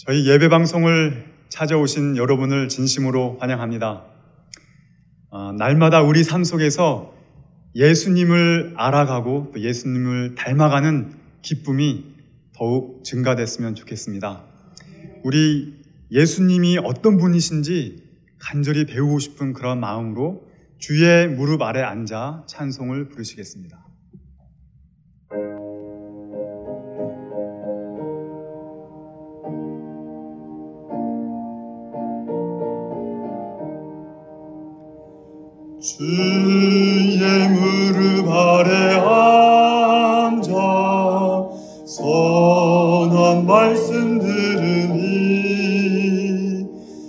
저희 예배 방송을 찾아오신 여러분을 진심으로 환영합니다. 날마다 우리 삶 속에서 예수님을 알아가고 또 예수님을 닮아가는 기쁨이 더욱 증가됐으면 좋겠습니다. 우리 예수님이 어떤 분이신지 간절히 배우고 싶은 그런 마음으로 주의 무릎 아래 앉아 찬송을 부르시겠습니다. 주의 무릎 아래 앉아 선한 말씀 들으니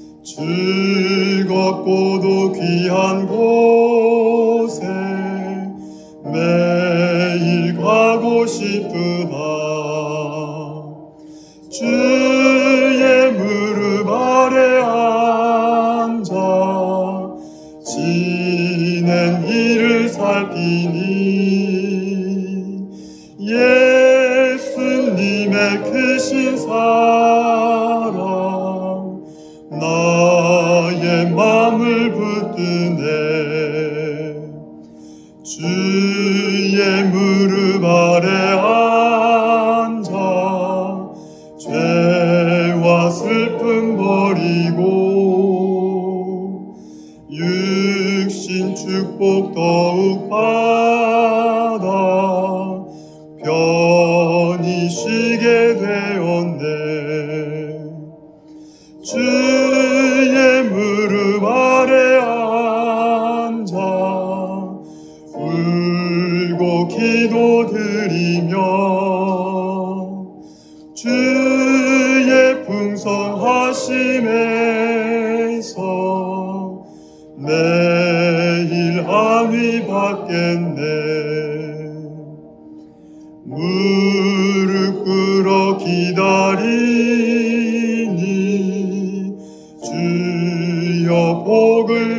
즐겁고도 귀한 곳에 매일 가고 싶으다. 주의 무릎 아래 앉아 지낸 일을 살피니 예수님의 크신 사랑 나의 맘을 붙드네. 주의 무릎 아래 앉아 죄와 슬픔 버리고 육신 축복 더욱 받아 편히 쉬게 되었네. 주의 무릎 아래 앉아 울고 기도드리며 주의 풍성하심에서 매일 안위 받겠네. 무릎 꿇어 기다리니 주여 복을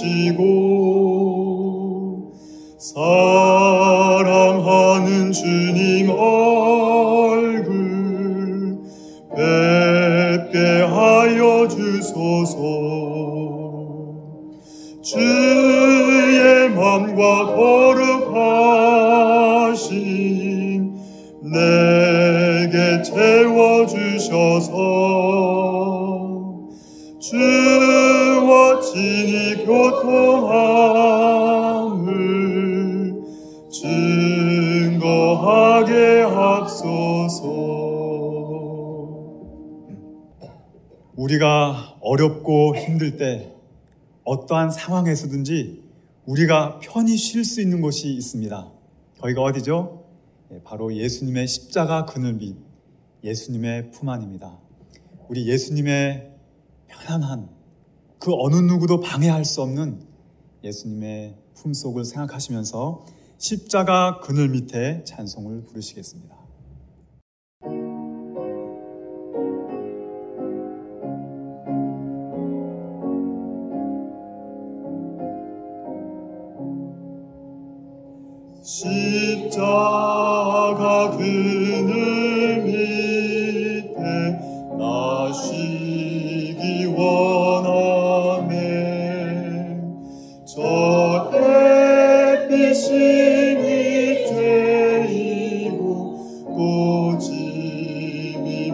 주시고 사랑하는 주님 얼굴 뵙게 하여 주소서. 주의 맘과 거룩하심 내게 채워주셔서 주와 친히 교통함을 증거하게 합소서. 우리가 어렵고 힘들 때 어떠한 상황에서든지 우리가 편히 쉴 수 있는 곳이 있습니다. 거기가 어디죠? 바로 예수님의 십자가 그늘 밑 예수님의 품 안입니다. 우리 예수님의 편안한 그 어느 누구도 방해할 수 없는 예수님의 품속을 생각하시면서 십자가 그늘 밑에 찬송을 부르시겠습니다. 십자가 그늘 밑에 나 쉬기 원하네. 저 햇빛이 죄이고 또 짐이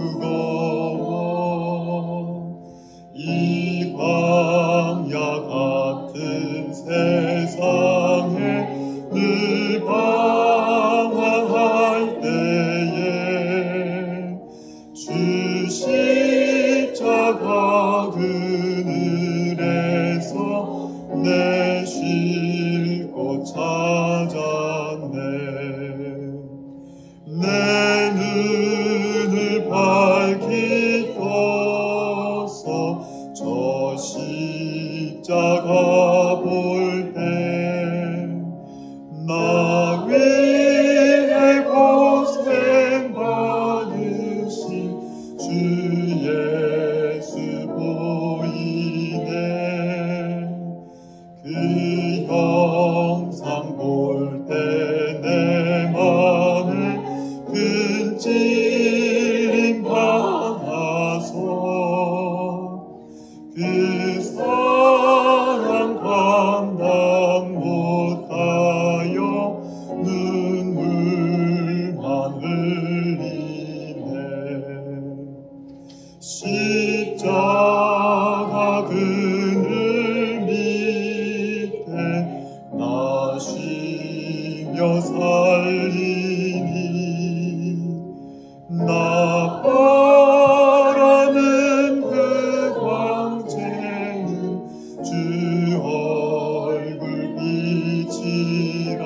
무거워 이 광야 같은 세상에 늘 방황할 때에 주 십자가 그늘에서 내 쉴 곳 찾았네. 내 눈을 밝히 떠서 저 십자가 볼 때 나 위해 고생 받으신 주 예수 보이네. 그 영상 볼 때 내 맘에 큰 찔림 받아 살려 살리니 나 바라는 그 광채는 주 얼굴 빛이라.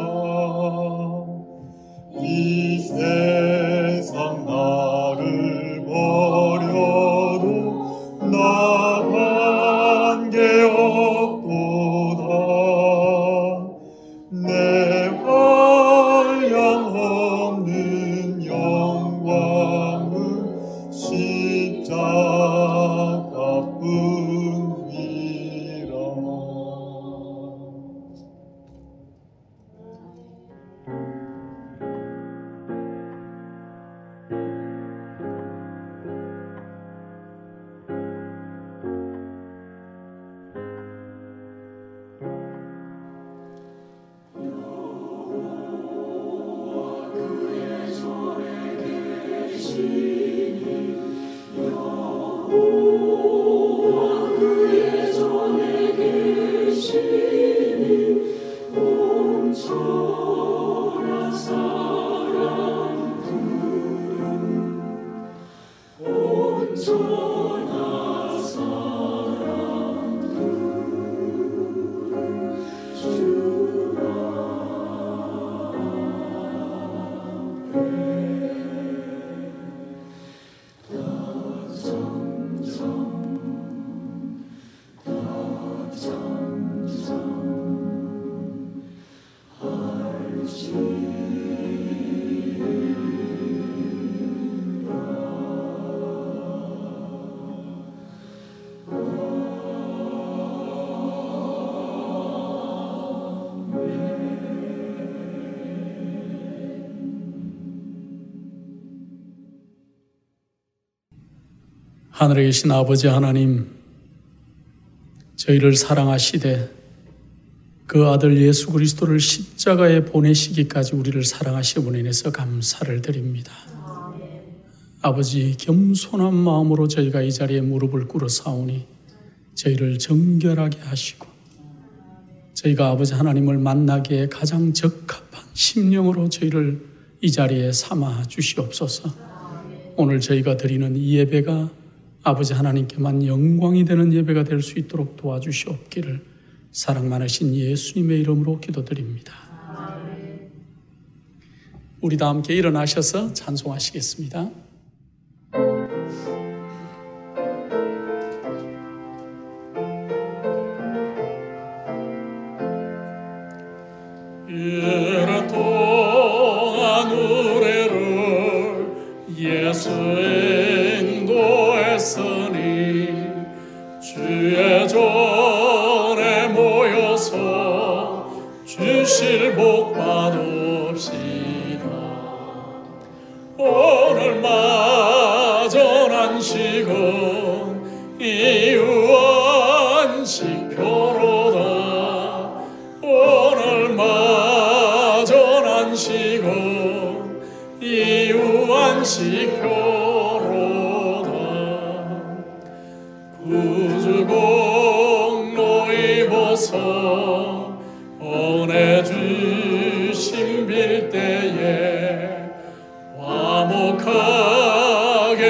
이 세상 나를 버려도 나 관계없도다. 내 한량없는 영광은 십자가뿐이라. 하늘에 계신 아버지 하나님, 저희를 사랑하시되 그 아들 예수 그리스도를 십자가에 보내시기까지 우리를 사랑하심으로 인해서 감사를 드립니다. 아버지, 겸손한 마음으로 저희가 이 자리에 무릎을 꿇어 사오니 저희를 정결하게 하시고 저희가 아버지 하나님을 만나기에 가장 적합한 심령으로 저희를 이 자리에 삼아 주시옵소서. 오늘 저희가 드리는 이 예배가 아버지 하나님께만 영광이 되는 예배가 될 수 있도록 도와주시옵기를 사랑 많으신 예수님의 이름으로 기도드립니다. 우리 다 함께 일어나셔서 찬송하시겠습니다. 오랫동안 우리를 예수 인도했으니 주의 전에 모여서 주실 복 받읍시다. 오늘 마전 안식은 이유안식표로다. 오늘 마전 안식은 이유안식표로다. 구주공로 입어서 은혜 주심 빌 때에 화목하게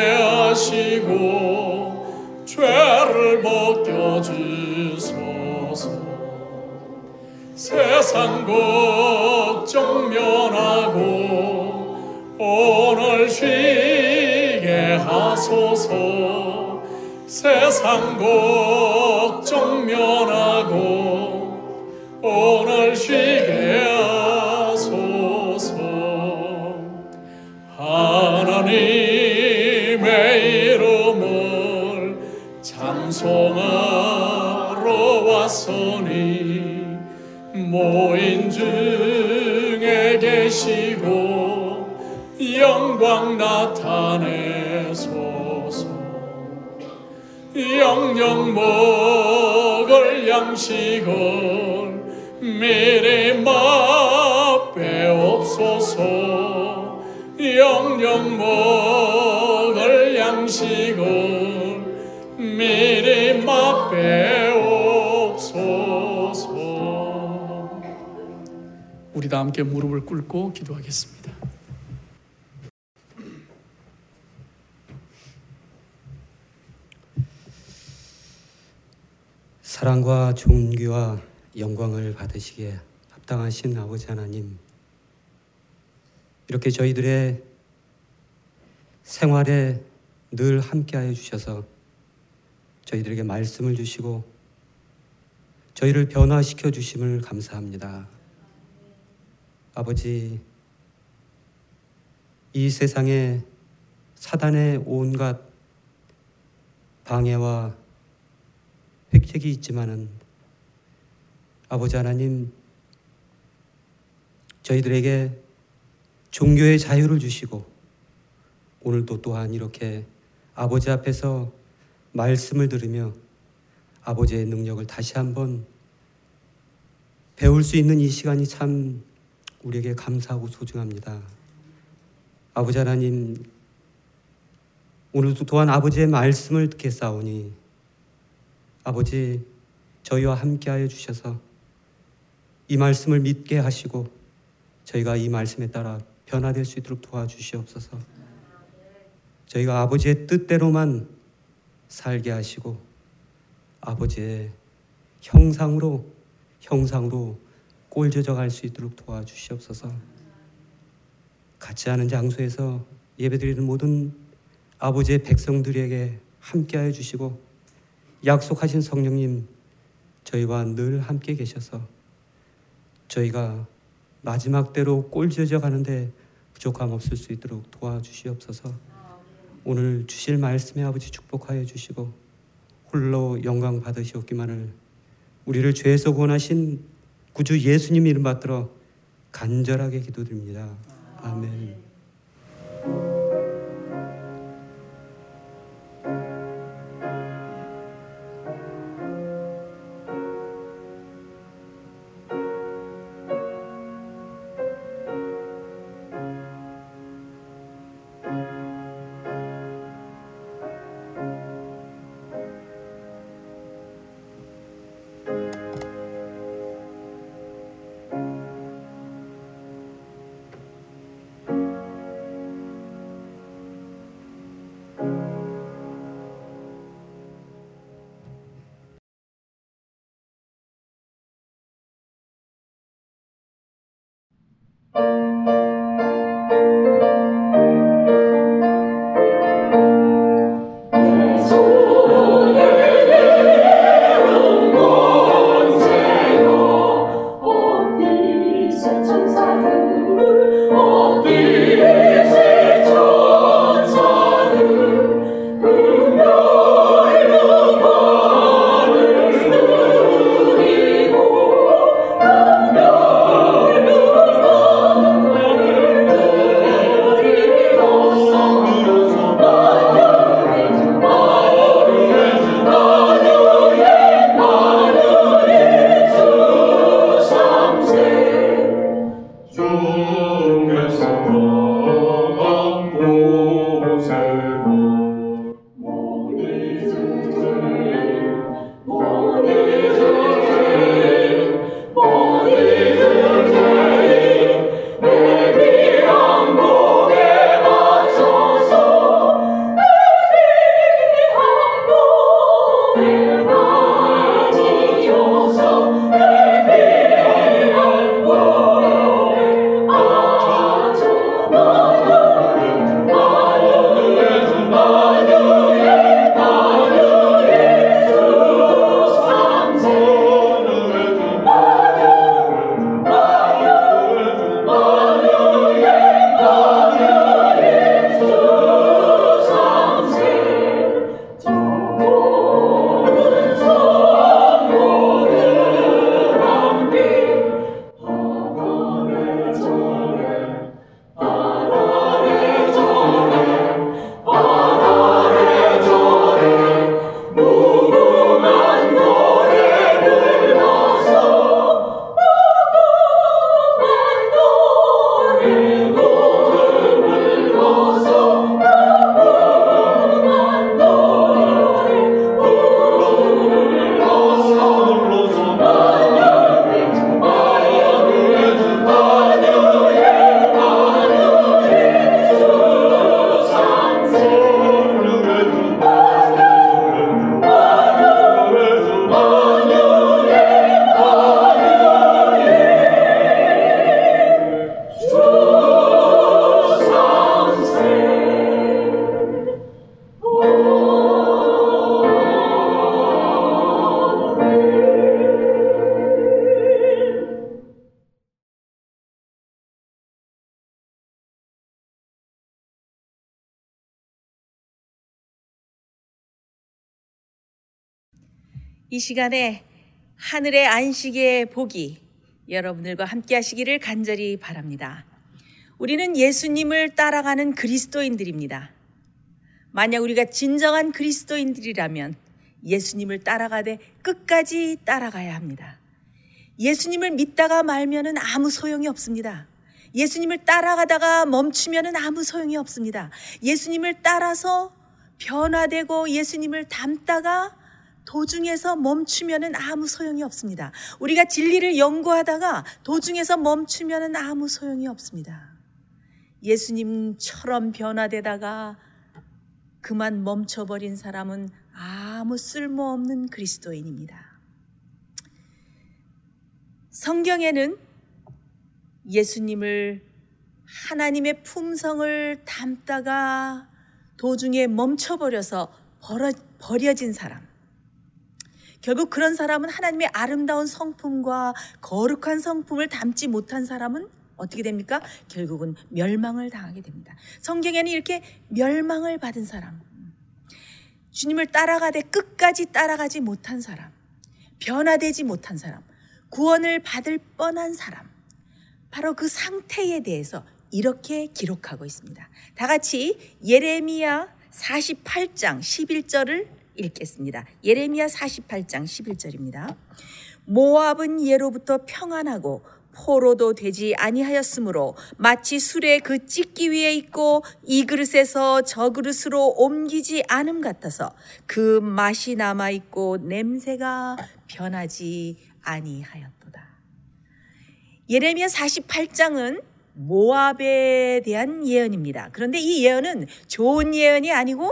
하시고 죄를 벗겨주소서. 세상 걱정 면하고 오늘 쉬게 하소서. 세상 걱정 면하고 오늘 쉬게 하소서. 하나님의 이름을 찬송하러 왔으니 모인 중에 계시고 영광 나타내소서. 영영 먹을 양식을 미리 맛배옵소서. 영영 먹을 양식을 미리 맛배옵소서. 우리 다 함께 무릎을 꿇고 기도하겠습니다. 사랑과 존귀와 영광을 받으시기에 합당하신 아버지 하나님, 이렇게 저희들의 생활에 늘 함께하여 주셔서 저희들에게 말씀을 주시고 저희를 변화시켜 주심을 감사합니다. 아버지, 이 세상에 사단의 온갖 방해와 획책이 있지만은 아버지 하나님, 저희들에게 종교의 자유를 주시고 오늘도 또한 이렇게 아버지 앞에서 말씀을 들으며 아버지의 능력을 다시 한번 배울 수 있는 이 시간이 참 우리에게 감사하고 소중합니다. 아버지 하나님, 오늘도 또한 아버지의 말씀을 듣겠사오니 아버지, 저희와 함께하여 주셔서 이 말씀을 믿게 하시고 저희가 이 말씀에 따라 변화될 수 있도록 도와주시옵소서. 저희가 아버지의 뜻대로만 살게 하시고 아버지의 형상으로 꼴져져 갈 수 있도록 도와주시옵소서. 같이 하는 장소에서 예배드리는 모든 아버지의 백성들에게 함께하여 주시고 약속하신 성령님, 저희와 늘 함께 계셔서 저희가 마지막 때로 꼴져져 가는데 부족함 없을 수 있도록 도와주시옵소서. 오늘 주실 말씀에 아버지 축복하여 주시고 홀로 영광 받으시옵기만을 우리를 죄에서 구원하신 구주 예수님 이름 받들어 간절하게 기도드립니다. 아멘. 이 시간에 하늘의 안식의 복이 여러분들과 함께 하시기를 간절히 바랍니다. 우리는 예수님을 따라가는 그리스도인들입니다. 만약 우리가 진정한 그리스도인들이라면 예수님을 따라가되 끝까지 따라가야 합니다. 예수님을 믿다가 말면은 아무 소용이 없습니다. 예수님을 따라가다가 멈추면은 아무 소용이 없습니다. 예수님을 따라서 변화되고 예수님을 닮다가 도중에서 멈추면은 아무 소용이 없습니다. 우리가 진리를 연구하다가 도중에서 멈추면은 아무 소용이 없습니다. 예수님처럼 변화되다가 그만 멈춰버린 사람은 아무 쓸모없는 그리스도인입니다. 성경에는 예수님을 하나님의 품성을 담다가 도중에 멈춰버려서 버려진 사람, 결국 그런 사람은 하나님의 아름다운 성품과 거룩한 성품을 담지 못한 사람은 어떻게 됩니까? 결국은 멸망을 당하게 됩니다. 성경에는 이렇게 멸망을 받은 사람, 주님을 따라가되 끝까지 따라가지 못한 사람, 변화되지 못한 사람, 구원을 받을 뻔한 사람, 바로 그 상태에 대해서 이렇게 기록하고 있습니다. 다 같이 예레미야 48장 11절을 읽겠습니다. 예레미야 48장 11절입니다. 모압은 예로부터 평안하고 포로도 되지 아니하였으므로 마치 술에 그 찢기 위에 있고 이 그릇에서 저 그릇으로 옮기지 않음 같아서 그 맛이 남아있고 냄새가 변하지 아니하였도다. 예레미야 48장은 모압에 대한 예언입니다. 그런데 이 예언은 좋은 예언이 아니고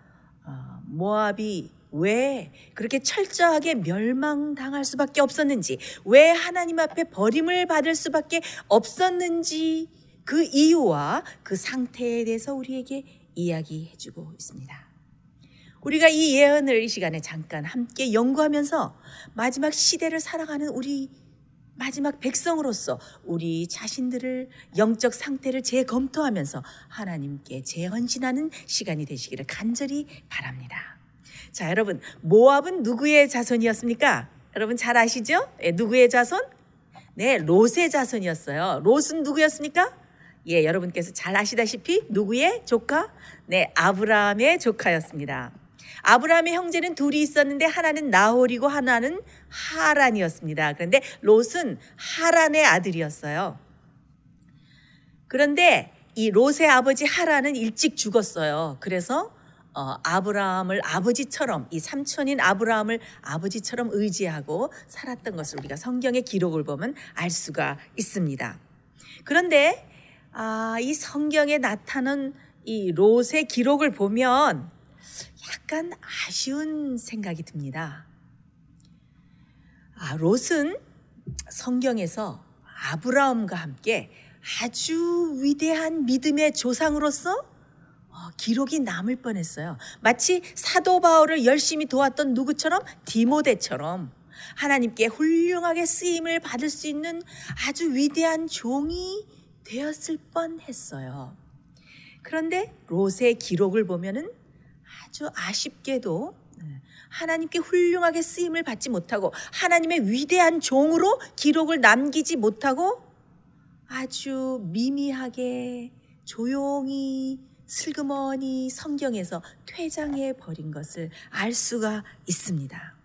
모압이 왜 그렇게 철저하게 멸망당할 수밖에 없었는지, 왜 하나님 앞에 버림을 받을 수밖에 없었는지 그 이유와 그 상태에 대해서 우리에게 이야기해주고 있습니다. 우리가 이 예언을 이 시간에 잠깐 함께 연구하면서 마지막 시대를 살아가는 우리 마지막 백성으로서 우리 자신들을 영적 상태를 재검토하면서 하나님께 재헌신하는 시간이 되시기를 간절히 바랍니다. 자, 여러분, 모압은 누구의 자손이었습니까? 여러분 잘 아시죠? 누구의 자손? 네, 롯의 자손이었어요. 롯은 누구였습니까? 예, 여러분께서 잘 아시다시피 누구의 조카? 네, 아브라함의 조카였습니다. 아브라함의 형제는 둘이 있었는데 하나는 나홀이고 하나는 하란이었습니다. 그런데 롯은 하란의 아들이었어요. 그런데 이 롯의 아버지 하란은 일찍 죽었어요. 그래서 아브라함을 아버지처럼, 이 삼촌인 아브라함을 아버지처럼 의지하고 살았던 것을 우리가 성경의 기록을 보면 알 수가 있습니다. 그런데 이 성경에 나타난 이 롯의 기록을 보면 약간 아쉬운 생각이 듭니다. 롯은 성경에서 아브라함과 함께 아주 위대한 믿음의 조상으로서 기록이 남을 뻔했어요. 마치 사도 바울을 열심히 도왔던 누구처럼? 디모데처럼 하나님께 훌륭하게 쓰임을 받을 수 있는 아주 위대한 종이 되었을 뻔했어요. 그런데 롯의 기록을 보면은 아주 아쉽게도 하나님께 훌륭하게 쓰임을 받지 못하고 하나님의 위대한 종으로 기록을 남기지 못하고 아주 미미하게 조용히 슬그머니 성경에서 퇴장해 버린 것을 알 수가 있습니다.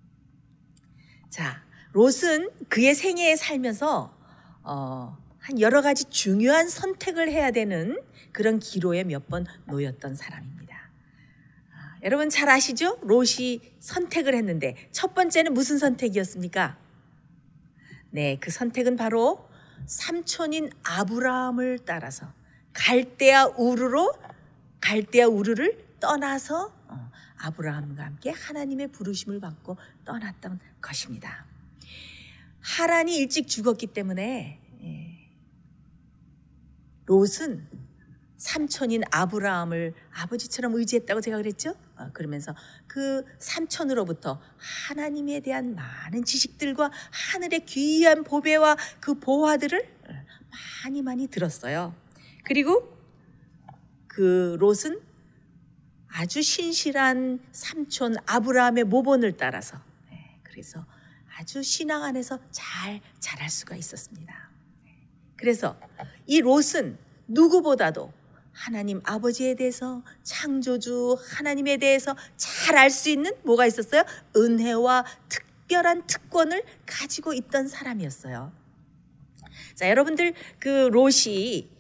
자, 롯은 그의 생애에 살면서 한 여러 가지 중요한 선택을 해야 되는 그런 기로에 몇 번 놓였던 사람입니다. 여러분 잘 아시죠? 롯이 선택을 했는데 첫 번째는 무슨 선택이었습니까? 네, 그 선택은 바로 삼촌인 아브라함을 따라서 갈대아 우르를 떠나서 아브라함과 함께 하나님의 부르심을 받고 떠났던 것입니다. 하란이 일찍 죽었기 때문에 롯은 삼촌인 아브라함을 아버지처럼 의지했다고 제가 그랬죠? 그러면서 그 삼촌으로부터 하나님에 대한 많은 지식들과 하늘의 귀한 보배와 그 보화들을 많이 들었어요. 그리고 그 롯은 아주 신실한 삼촌 아브라함의 모본을 따라서 그래서 아주 신앙 안에서 잘 자랄 수가 있었습니다. 그래서 이 롯은 누구보다도 하나님 아버지에 대해서, 창조주 하나님에 대해서 잘 알 수 있는 뭐가 있었어요? 은혜와 특별한 특권을 가지고 있던 사람이었어요. 자, 여러분들 그 롯이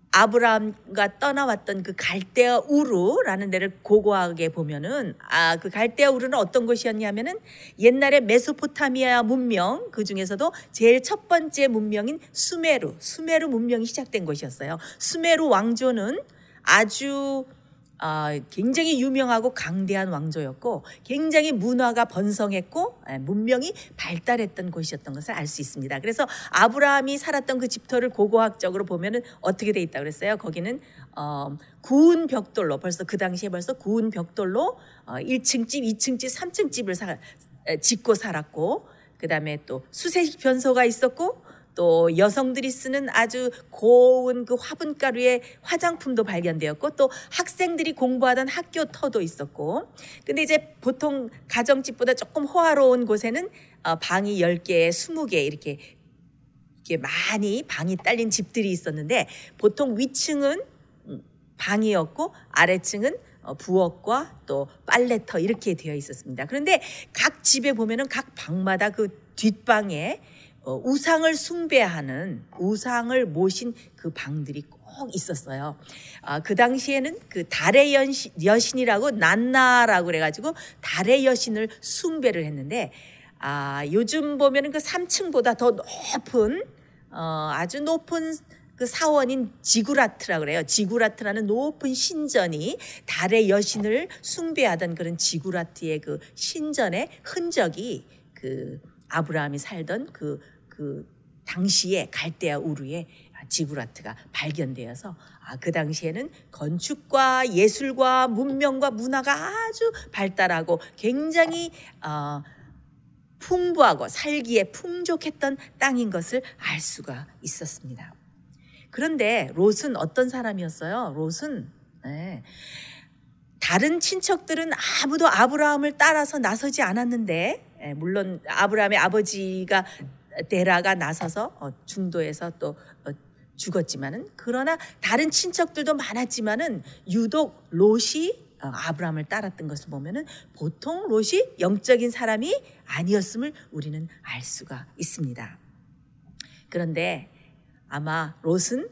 아브라함과 떠나왔던 그 갈대아 우르라는 데를 고고하게 보면은 그 갈대아 우르는 어떤 곳이었냐면은 옛날에 메소포타미아 문명, 그 중에서도 제일 첫 번째 문명인 수메르 문명이 시작된 곳이었어요. 수메르 왕조는 아주 굉장히 유명하고 강대한 왕조였고 굉장히 문화가 번성했고 문명이 발달했던 곳이었던 것을 알 수 있습니다. 그래서 아브라함이 살았던 그 집터를 고고학적으로 보면은 어떻게 돼 있다고 그랬어요? 거기는 구운 벽돌로, 벌써 그 당시에 벌써 구운 벽돌로 1층 집, 2층 집, 3층 집을 짓고 살았고, 그 다음에 또 수세식 변소가 있었고, 또 여성들이 쓰는 아주 고운 그 화분가루의 화장품도 발견되었고, 또 학생들이 공부하던 학교 터도 있었고, 근데 이제 보통 가정집보다 조금 호화로운 곳에는 방이 10개, 20개 이렇게 많이 방이 딸린 집들이 있었는데, 보통 위층은 방이었고 아래층은 부엌과 또 빨래터 이렇게 되어 있었습니다. 그런데 각 집에 보면은 각 방마다 그 뒷방에 우상을 숭배하는, 우상을 모신 그 방들이 꼭 있었어요. 그 당시에는 그 달의 여신이라고, 난나라고 그래가지고 달의 여신을 숭배를 했는데, 요즘 보면은 그 3층보다 더 높은 아주 높은 그 사원인 지구라트라고 그래요. 지구라트라는 높은 신전이 달의 여신을 숭배하던 그런 지구라트의 그 신전의 흔적이 그 아브라함이 살던 그 당시에 갈대아 우르의 지구라트가 발견되어서 그 당시에는 건축과 예술과 문명과 문화가 아주 발달하고 굉장히 풍부하고 살기에 풍족했던 땅인 것을 알 수가 있었습니다. 그런데 롯은 어떤 사람이었어요? 롯은 다른 친척들은 아무도 아브라함을 따라서 나서지 않았는데, 물론 아브라함의 아버지가 데라가 나서서 중도에서 또 죽었지만은, 그러나 다른 친척들도 많았지만은 유독 롯이 아브라함을 따랐던 것을 보면은 보통 롯이 영적인 사람이 아니었음을 우리는 알 수가 있습니다. 그런데 아마 롯은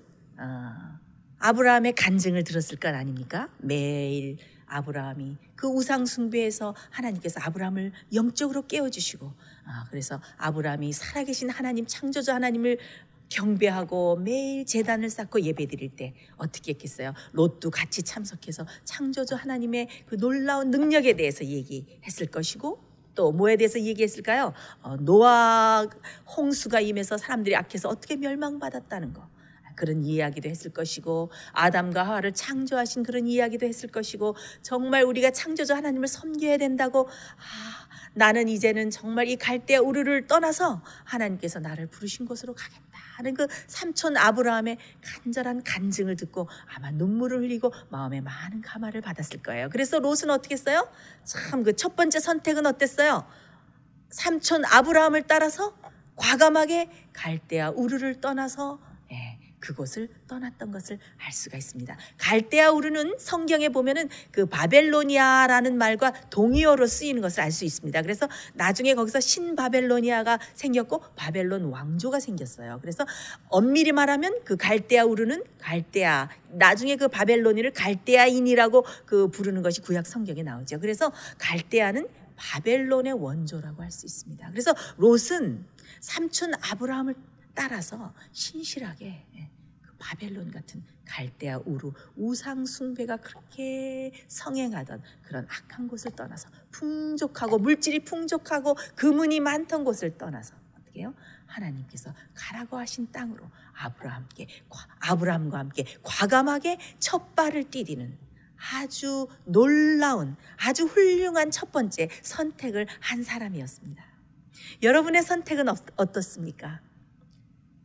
아브라함의 간증을 들었을 것 아닙니까? 매일 아브라함이 그 우상 숭배에서 하나님께서 아브라함을 영적으로 깨워주시고, 그래서 아브라함이 살아계신 하나님, 창조주 하나님을 경배하고 매일 제단을 쌓고 예배드릴 때 어떻게 했겠어요? 롯도 같이 참석해서 창조주 하나님의 그 놀라운 능력에 대해서 얘기했을 것이고, 또 뭐에 대해서 얘기했을까요? 노아 홍수가 임해서 사람들이 악해서 어떻게 멸망받았다는 거, 그런 이야기도 했을 것이고, 아담과 하와를 창조하신 그런 이야기도 했을 것이고, 정말 우리가 창조주 하나님을 섬겨야 된다고, 나는 이제는 정말 이 갈대아 우르를 떠나서 하나님께서 나를 부르신 곳으로 가겠다는 그 삼촌 아브라함의 간절한 간증을 듣고 아마 눈물을 흘리고 마음에 많은 감화를 받았을 거예요. 그래서 롯은 어떻게 했어요? 참 그 첫 번째 선택은 어땠어요? 삼촌 아브라함을 따라서 과감하게 갈대아 우르를 떠나서 그곳을 떠났던 것을 알 수가 있습니다. 갈대아 우르는 성경에 보면은 그 바벨로니아라는 말과 동의어로 쓰이는 것을 알 수 있습니다. 그래서 나중에 거기서 신바벨로니아가 생겼고 바벨론 왕조가 생겼어요. 그래서 엄밀히 말하면 그 갈대아 우르는 갈대아, 나중에 그 바벨로니를 갈대아인이라고 그 부르는 것이 구약 성경에 나오죠. 그래서 갈대아는 바벨론의 원조라고 할 수 있습니다. 그래서 롯은 삼촌 아브라함을 따라서 신실하게 그 바벨론 같은 갈대아 우르, 우상 숭배가 그렇게 성행하던 그런 악한 곳을 떠나서 풍족하고 물질이 풍족하고 금은이 많던 곳을 떠나서 어떻게 해요? 하나님께서 가라고 하신 땅으로 아브라함과 함께 과감하게 첫 발을 디디는 아주 놀라운, 아주 훌륭한 첫 번째 선택을 한 사람이었습니다. 여러분의 선택은 어떻습니까?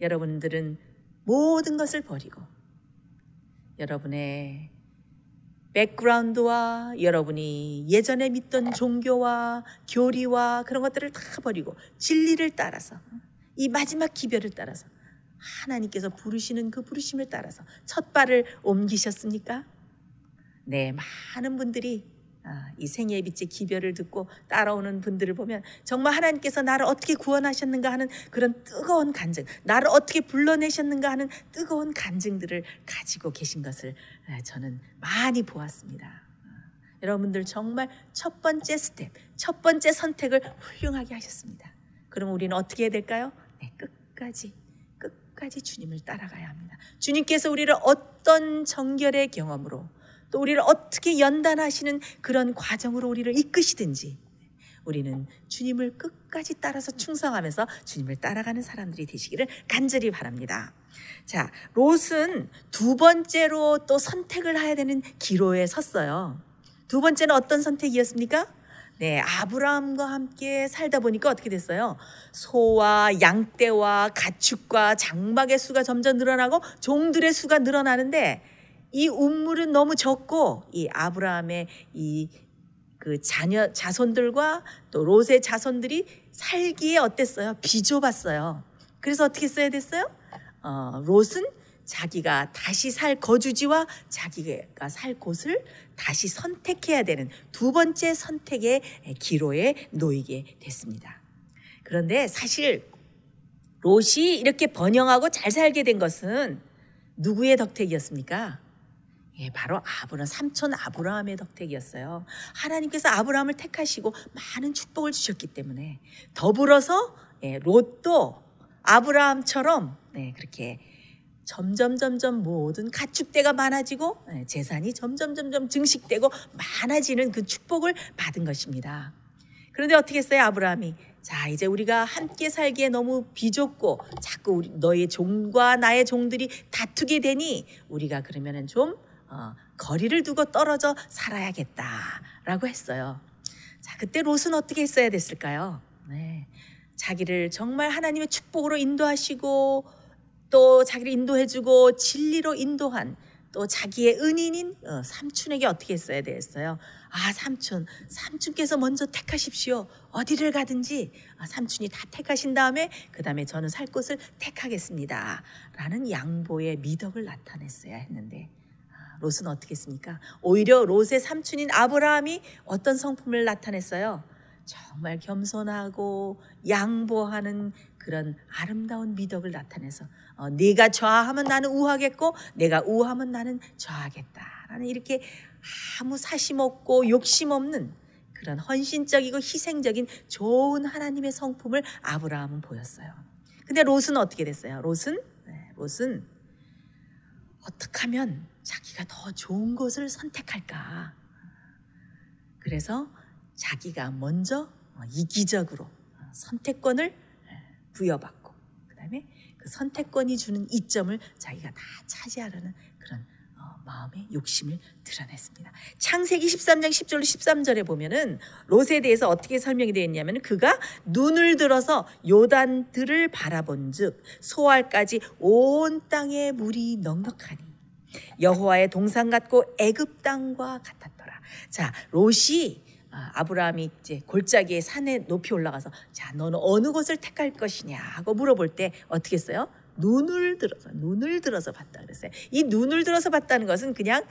여러분들은 모든 것을 버리고 여러분의 백그라운드와 여러분이 예전에 믿던 종교와 교리와 그런 것들을 다 버리고 진리를 따라서 이 마지막 기별을 따라서 하나님께서 부르시는 그 부르심을 따라서 첫 발을 옮기셨습니까? 네, 많은 분들이 이 생애의 빛의 기별을 듣고 따라오는 분들을 보면 정말 하나님께서 나를 어떻게 구원하셨는가 하는 그런 뜨거운 간증, 나를 어떻게 불러내셨는가 하는 뜨거운 간증들을 가지고 계신 것을 저는 많이 보았습니다. 여러분들 정말 첫 번째 스텝, 첫 번째 선택을 훌륭하게 하셨습니다. 그럼 우리는 어떻게 해야 될까요? 네, 끝까지 주님을 따라가야 합니다. 주님께서 우리를 어떤 정결의 경험으로 또 우리를 어떻게 연단하시는 그런 과정으로 우리를 이끄시든지 우리는 주님을 끝까지 따라서 충성하면서 주님을 따라가는 사람들이 되시기를 간절히 바랍니다. 자, 롯은 두 번째로 또 선택을 해야 되는 기로에 섰어요. 두 번째는 어떤 선택이었습니까? 네, 아브라함과 함께 살다 보니까 어떻게 됐어요? 소와 양떼와 가축과 장막의 수가 점점 늘어나고 종들의 수가 늘어나는데 이 운물은 너무 적고 이 아브라함의 그 자손들과 또 롯의 자손들이 살기에 어땠어요? 비좁았어요. 그래서 어떻게 써야 됐어요? 롯은 자기가 다시 살 거주지와 자기가 살 곳을 다시 선택해야 되는 두 번째 선택의 기로에 놓이게 됐습니다. 그런데 사실 롯이 이렇게 번영하고 잘 살게 된 것은 누구의 덕택이었습니까? 예, 바로 삼촌 아브라함의 덕택이었어요. 하나님께서 아브라함을 택하시고 많은 축복을 주셨기 때문에 더불어서 롯도 아브라함처럼 그렇게 점점 모든 가축대가 많아지고 재산이 점점 증식되고 많아지는 그 축복을 받은 것입니다. 그런데 어떻게 했어요, 아브라함이? 자, 이제 우리가 함께 살기에 너무 비좁고 자꾸 너의 종과 나의 종들이 다투게 되니 우리가 그러면은 좀 거리를 두고 떨어져 살아야겠다라고 했어요. 자, 그때 롯은 어떻게 했어야 됐을까요? 네, 자기를 정말 하나님의 축복으로 인도하시고 또 자기를 인도해주고 진리로 인도한 또 자기의 은인인 삼촌에게 어떻게 했어야 됐어요? 삼촌께서 먼저 택하십시오. 어디를 가든지 삼촌이 다 택하신 다음에 그 다음에 저는 살 곳을 택하겠습니다 라는 양보의 미덕을 나타냈어야 했는데 롯은 어떻게 했습니까? 오히려 롯의 삼촌인 아브라함이 어떤 성품을 나타냈어요? 정말 겸손하고 양보하는 그런 아름다운 미덕을 나타내서 네가 좌하면 나는 우하겠고 내가 우하면 나는 좌하겠다라는 이렇게 아무 사심 없고 욕심 없는 그런 헌신적이고 희생적인 좋은 하나님의 성품을 아브라함은 보였어요. 근데 롯은 어떻게 됐어요? 롯은 어떻게 하면 자기가 더 좋은 곳을 선택할까? 그래서 자기가 먼저 이기적으로 선택권을 부여받고 그다음에 그 선택권이 주는 이점을 자기가 다 차지하려는 그런 마음의 욕심을 드러냈습니다. 창세기 13장 10절로 13절에 보면은 롯에 대해서 어떻게 설명이 되어 있냐면 그가 눈을 들어서 요단들을 바라본즉 소알까지 온 땅에 물이 넉넉하니 여호와의 동산 같고 애굽 땅과 같았더라. 자, 롯이 아브라함이 이제 골짜기에 산에 높이 올라가서 자, 너는 어느 곳을 택할 것이냐 하고 물어볼 때 어떻게 했어요? 눈을 들어서 봤다 그랬어요. 이 눈을 들어서 봤다는 것은 그냥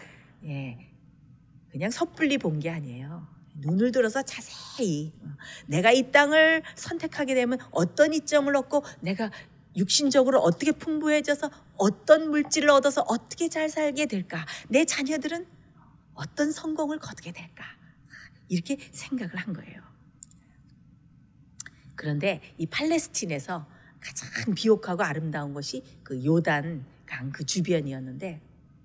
섣불리 본 게 아니에요. 눈을 들어서 자세히 내가 이 땅을 선택하게 되면 어떤 이점을 얻고 내가 육신적으로 어떻게 풍부해져서 어떤 물질을 얻어서 어떻게 잘 살게 될까? 내 자녀들은 어떤 성공을 거두게 될까? 이렇게 생각을 한 거예요. 그런데 이 팔레스틴에서 가장 비옥하고 아름다운 것이 그 요단 강 그 주변이었는데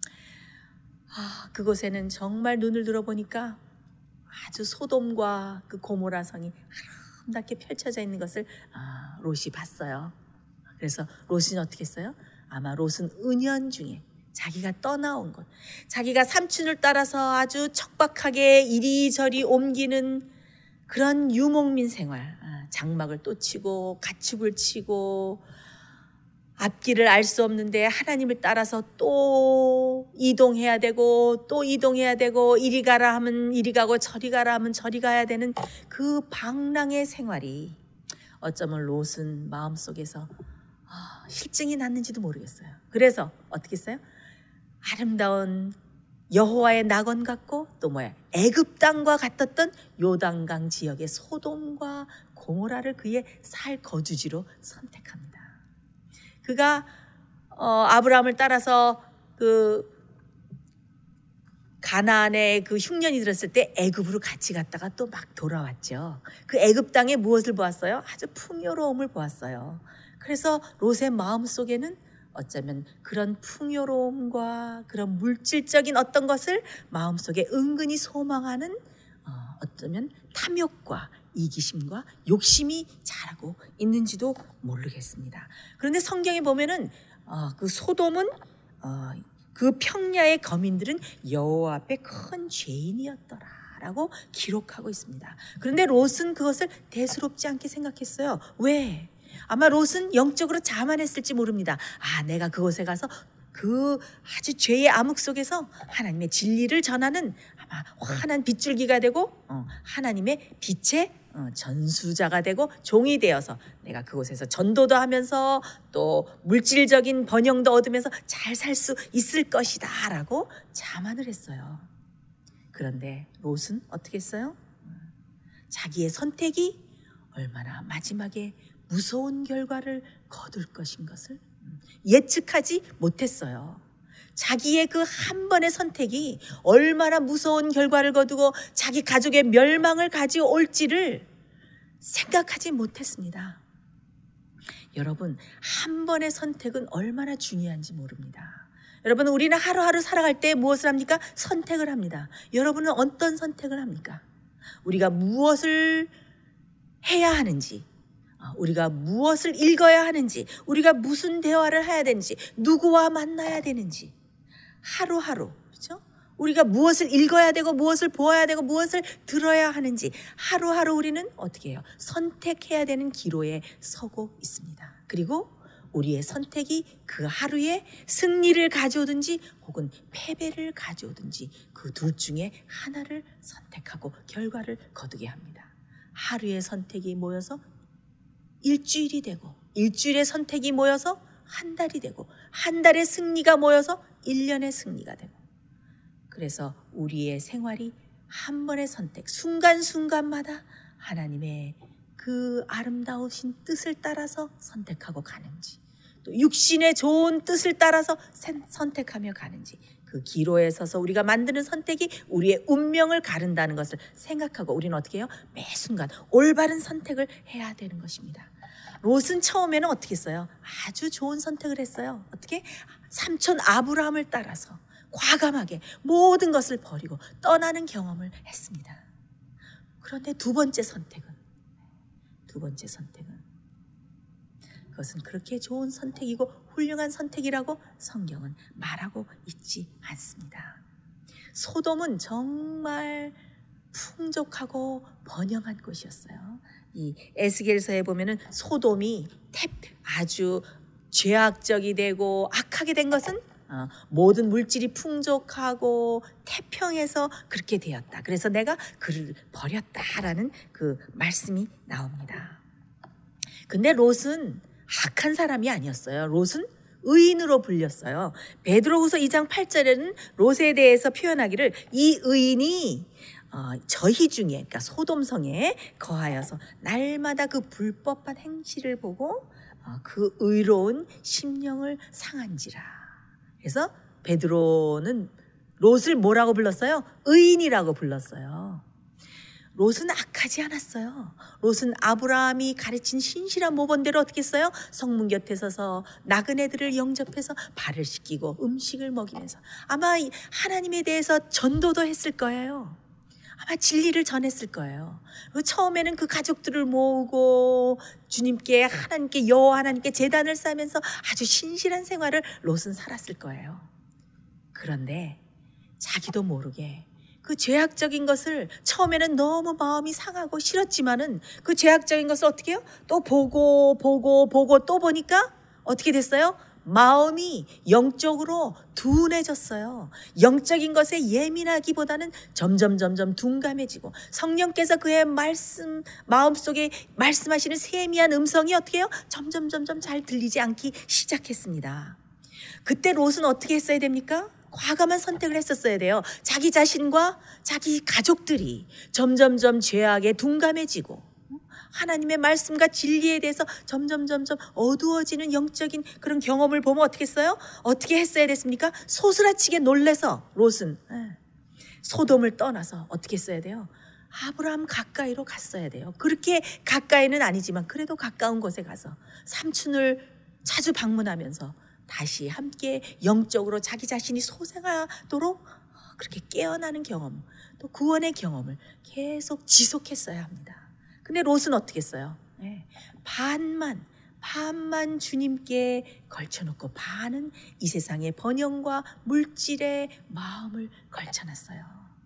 그곳에는 정말 눈을 들어보니까 아주 소돔과 그 고모라 성이 아름답게 펼쳐져 있는 것을 롯이 봤어요. 그래서 롯은 어떻게 했어요? 아마 롯은 은연중에 자기가 떠나온 곳, 자기가 삼촌을 따라서 아주 척박하게 이리저리 옮기는 그런 유목민 생활, 장막을 또 치고 가축을 치고 앞길을 알 수 없는데 하나님을 따라서 또 이동해야 되고 또 이동해야 되고 이리 가라 하면 이리 가고 저리 가라 하면 저리 가야 되는 그 방랑의 생활이 어쩌면 롯은 마음속에서 실증이 났는지도 모르겠어요. 그래서 어떻게 했어요? 아름다운 여호와의 낙원 같고 또 애굽 땅과 같았던 요단강 지역의 소돔과 고모라를 그의 살 거주지로 선택합니다. 그가 아브라함을 따라서 그 가나안에 그 흉년이 들었을 때 애굽으로 같이 갔다가 또 막 돌아왔죠. 그 애굽 땅에 무엇을 보았어요? 아주 풍요로움을 보았어요. 그래서 롯의 마음속에는 어쩌면 그런 풍요로움과 그런 물질적인 어떤 것을 마음속에 은근히 소망하는 어쩌면 탐욕과 이기심과 욕심이 자라고 있는지도 모르겠습니다. 그런데 성경에 보면은 그 소돔은 그 평야의 거민들은 여호와 앞에 큰 죄인이었더라라고 기록하고 있습니다. 그런데 롯은 그것을 대수롭지 않게 생각했어요. 왜? 아마 롯은 영적으로 자만했을지 모릅니다. 내가 그곳에 가서 그 아주 죄의 암흑 속에서 하나님의 진리를 전하는 아마 환한 빗줄기가 되고 하나님의 빛의 전수자가 되고 종이 되어서 내가 그곳에서 전도도 하면서 또 물질적인 번영도 얻으면서 잘 살 수 있을 것이다 라고 자만을 했어요. 그런데 롯은 어떻게 했어요? 자기의 선택이 얼마나 마지막에 무서운 결과를 거둘 것인 것을 예측하지 못했어요. 자기의 그 한 번의 선택이 얼마나 무서운 결과를 거두고 자기 가족의 멸망을 가지고 올지를 생각하지 못했습니다. 여러분, 한 번의 선택은 얼마나 중요한지 모릅니다. 여러분, 우리는 하루하루 살아갈 때 무엇을 합니까? 선택을 합니다. 여러분은 어떤 선택을 합니까? 우리가 무엇을 해야 하는지, 우리가 무엇을 읽어야 하는지, 우리가 무슨 대화를 해야 되는지, 누구와 만나야 되는지, 하루하루, 그렇죠? 우리가 무엇을 읽어야 되고 무엇을 보아야 되고 무엇을 들어야 하는지 하루하루 우리는 어떻게 해요? 선택해야 되는 기로에 서고 있습니다. 그리고 우리의 선택이 그 하루에 승리를 가져오든지 혹은 패배를 가져오든지 그 둘 중에 하나를 선택하고 결과를 거두게 합니다. 하루의 선택이 모여서 일주일이 되고, 일주일의 선택이 모여서 한 달이 되고, 한 달의 승리가 모여서 1년의 승리가 되고, 그래서 우리의 생활이 한 번의 선택, 순간순간마다 하나님의 그 아름다우신 뜻을 따라서 선택하고 가는지, 또 육신의 좋은 뜻을 따라서 선택하며 가는지, 그 기로에 서서 우리가 만드는 선택이 우리의 운명을 가른다는 것을 생각하고 우리는 어떻게 해요? 매 순간 올바른 선택을 해야 되는 것입니다. 롯은 처음에는 어떻게 했어요? 아주 좋은 선택을 했어요. 어떻게? 삼촌 아브라함을 따라서 과감하게 모든 것을 버리고 떠나는 경험을 했습니다. 그런데 두 번째 선택은 그것은 그렇게 좋은 선택이고 훌륭한 선택이라고 성경은 말하고 있지 않습니다. 소돔은 정말 풍족하고 번영한 곳이었어요. 이 에스겔서에 보면은 소돔이 아주 죄악적이 되고 악하게 된 것은 모든 물질이 풍족하고 태평해서 그렇게 되었다. 그래서 내가 그를 버렸다라는 그 말씀이 나옵니다. 근데 롯은 악한 사람이 아니었어요. 롯은 의인으로 불렸어요. 베드로후서 2장 8절에는 롯에 대해서 표현하기를 이 의인이 저희 중에, 그러니까 소돔성에 거하여서 날마다 그 불법한 행실을 보고 그 의로운 심령을 상한지라. 그래서 베드로는 롯을 뭐라고 불렀어요? 의인이라고 불렀어요. 롯은 악하지 않았어요. 롯은 아브라함이 가르친 신실한 모범대로 어떻게 했어요? 성문 곁에 서서 나그네들을 영접해서 발을 씻기고 음식을 먹이면서 아마 하나님에 대해서 전도도 했을 거예요. 아마 진리를 전했을 거예요. 처음에는 그 가족들을 모으고 주님께, 하나님께, 여호와 하나님께 제단을 쌓으면서 아주 신실한 생활을 롯은 살았을 거예요. 그런데 자기도 모르게 그 죄악적인 것을 처음에는 너무 마음이 상하고 싫었지만은 그 죄악적인 것을 어떻게 해요? 또 보고 또 보니까 어떻게 됐어요? 마음이 영적으로 둔해졌어요. 영적인 것에 예민하기보다는 점점 둔감해지고 성령께서 그의 마음속에 말씀하시는 세미한 음성이 어떻게 해요? 점점 잘 들리지 않기 시작했습니다. 그때 롯은 어떻게 했어야 됩니까? 과감한 선택을 했었어야 돼요. 자기 자신과 자기 가족들이 점점 죄악에 둔감해지고 하나님의 말씀과 진리에 대해서 점점 어두워지는 영적인 그런 경험을 보면 어떻게 했어요? 어떻게 했어야 됐습니까? 소스라치게 놀래서 롯은 소돔을 떠나서 어떻게 했어야 돼요? 아브라함 가까이로 갔어야 돼요. 그렇게 가까이는 아니지만 그래도 가까운 곳에 가서 삼촌을 자주 방문하면서 다시 함께 영적으로 자기 자신이 소생하도록 그렇게 깨어나는 경험, 또 구원의 경험을 계속 지속했어야 합니다. 근데 롯은 어떻게 했어요? 반만 주님께 걸쳐놓고 반은 이 세상의 번영과 물질의 마음을 걸쳐놨어요.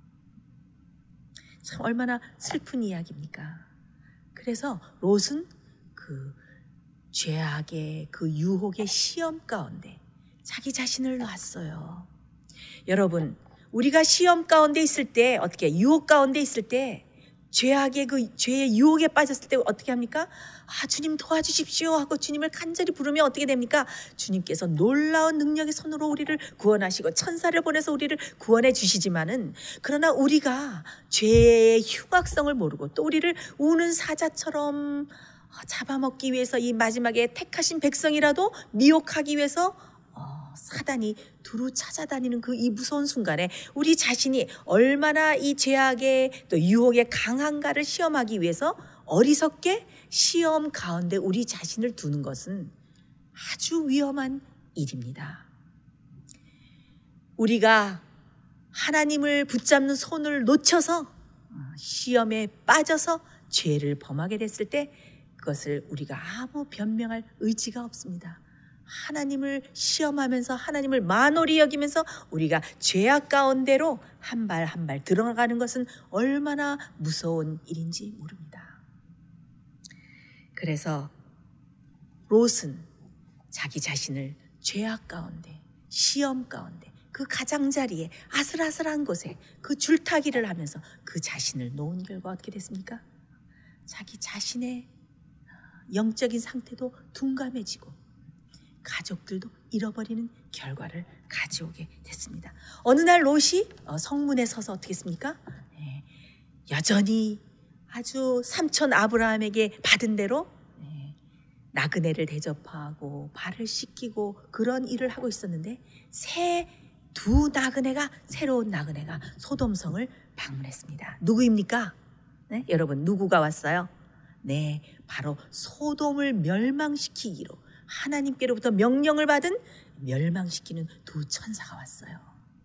참 얼마나 슬픈 이야기입니까? 그래서 롯은 그 죄악의 그 유혹의 시험 가운데 자기 자신을 놨어요. 여러분, 우리가 시험 가운데 있을 때 어떻게 유혹 가운데 있을 때 죄악의 그 죄의 유혹에 빠졌을 때 어떻게 합니까? 주님 도와주십시오 하고 주님을 간절히 부르면 어떻게 됩니까? 주님께서 놀라운 능력의 손으로 우리를 구원하시고 천사를 보내서 우리를 구원해 주시지만은 그러나 우리가 죄의 흉악성을 모르고 또 우리를 우는 사자처럼 잡아먹기 위해서 이 마지막에 택하신 백성이라도 미혹하기 위해서 사단이 두루 찾아다니는 그 이 무서운 순간에 우리 자신이 얼마나 이 죄악의 또 유혹에 강한가를 시험하기 위해서 어리석게 시험 가운데 우리 자신을 두는 것은 아주 위험한 일입니다. 우리가 하나님을 붙잡는 손을 놓쳐서 시험에 빠져서 죄를 범하게 됐을 때 그것을 우리가 아무 변명할 의지가 없습니다. 하나님을 시험하면서 하나님을 만홀히 여기면서 우리가 죄악 가운데로 한 발 한 발 들어가는 것은 얼마나 무서운 일인지 모릅니다. 그래서 롯은 자기 자신을 죄악 가운데, 시험 가운데, 그 가장자리에 아슬아슬한 곳에 그 줄타기를 하면서 그 자신을 놓은 결과 어떻게 됐습니까? 자기 자신의 영적인 상태도 둔감해지고 가족들도 잃어버리는 결과를 가져오게 됐습니다. 어느 날 롯이 성문에 서서 어떻게 했습니까? 여전히 아주 삼촌 아브라함에게 받은 대로 나그네를 대접하고 발을 씻기고 그런 일을 하고 있었는데 새로운 나그네가 소돔성을 방문했습니다. 누구입니까? 네? 여러분 누구가 왔어요? 네, 바로 소돔을 멸망시키기로 하나님께로부터 명령을 받은 멸망시키는 두 천사가 왔어요.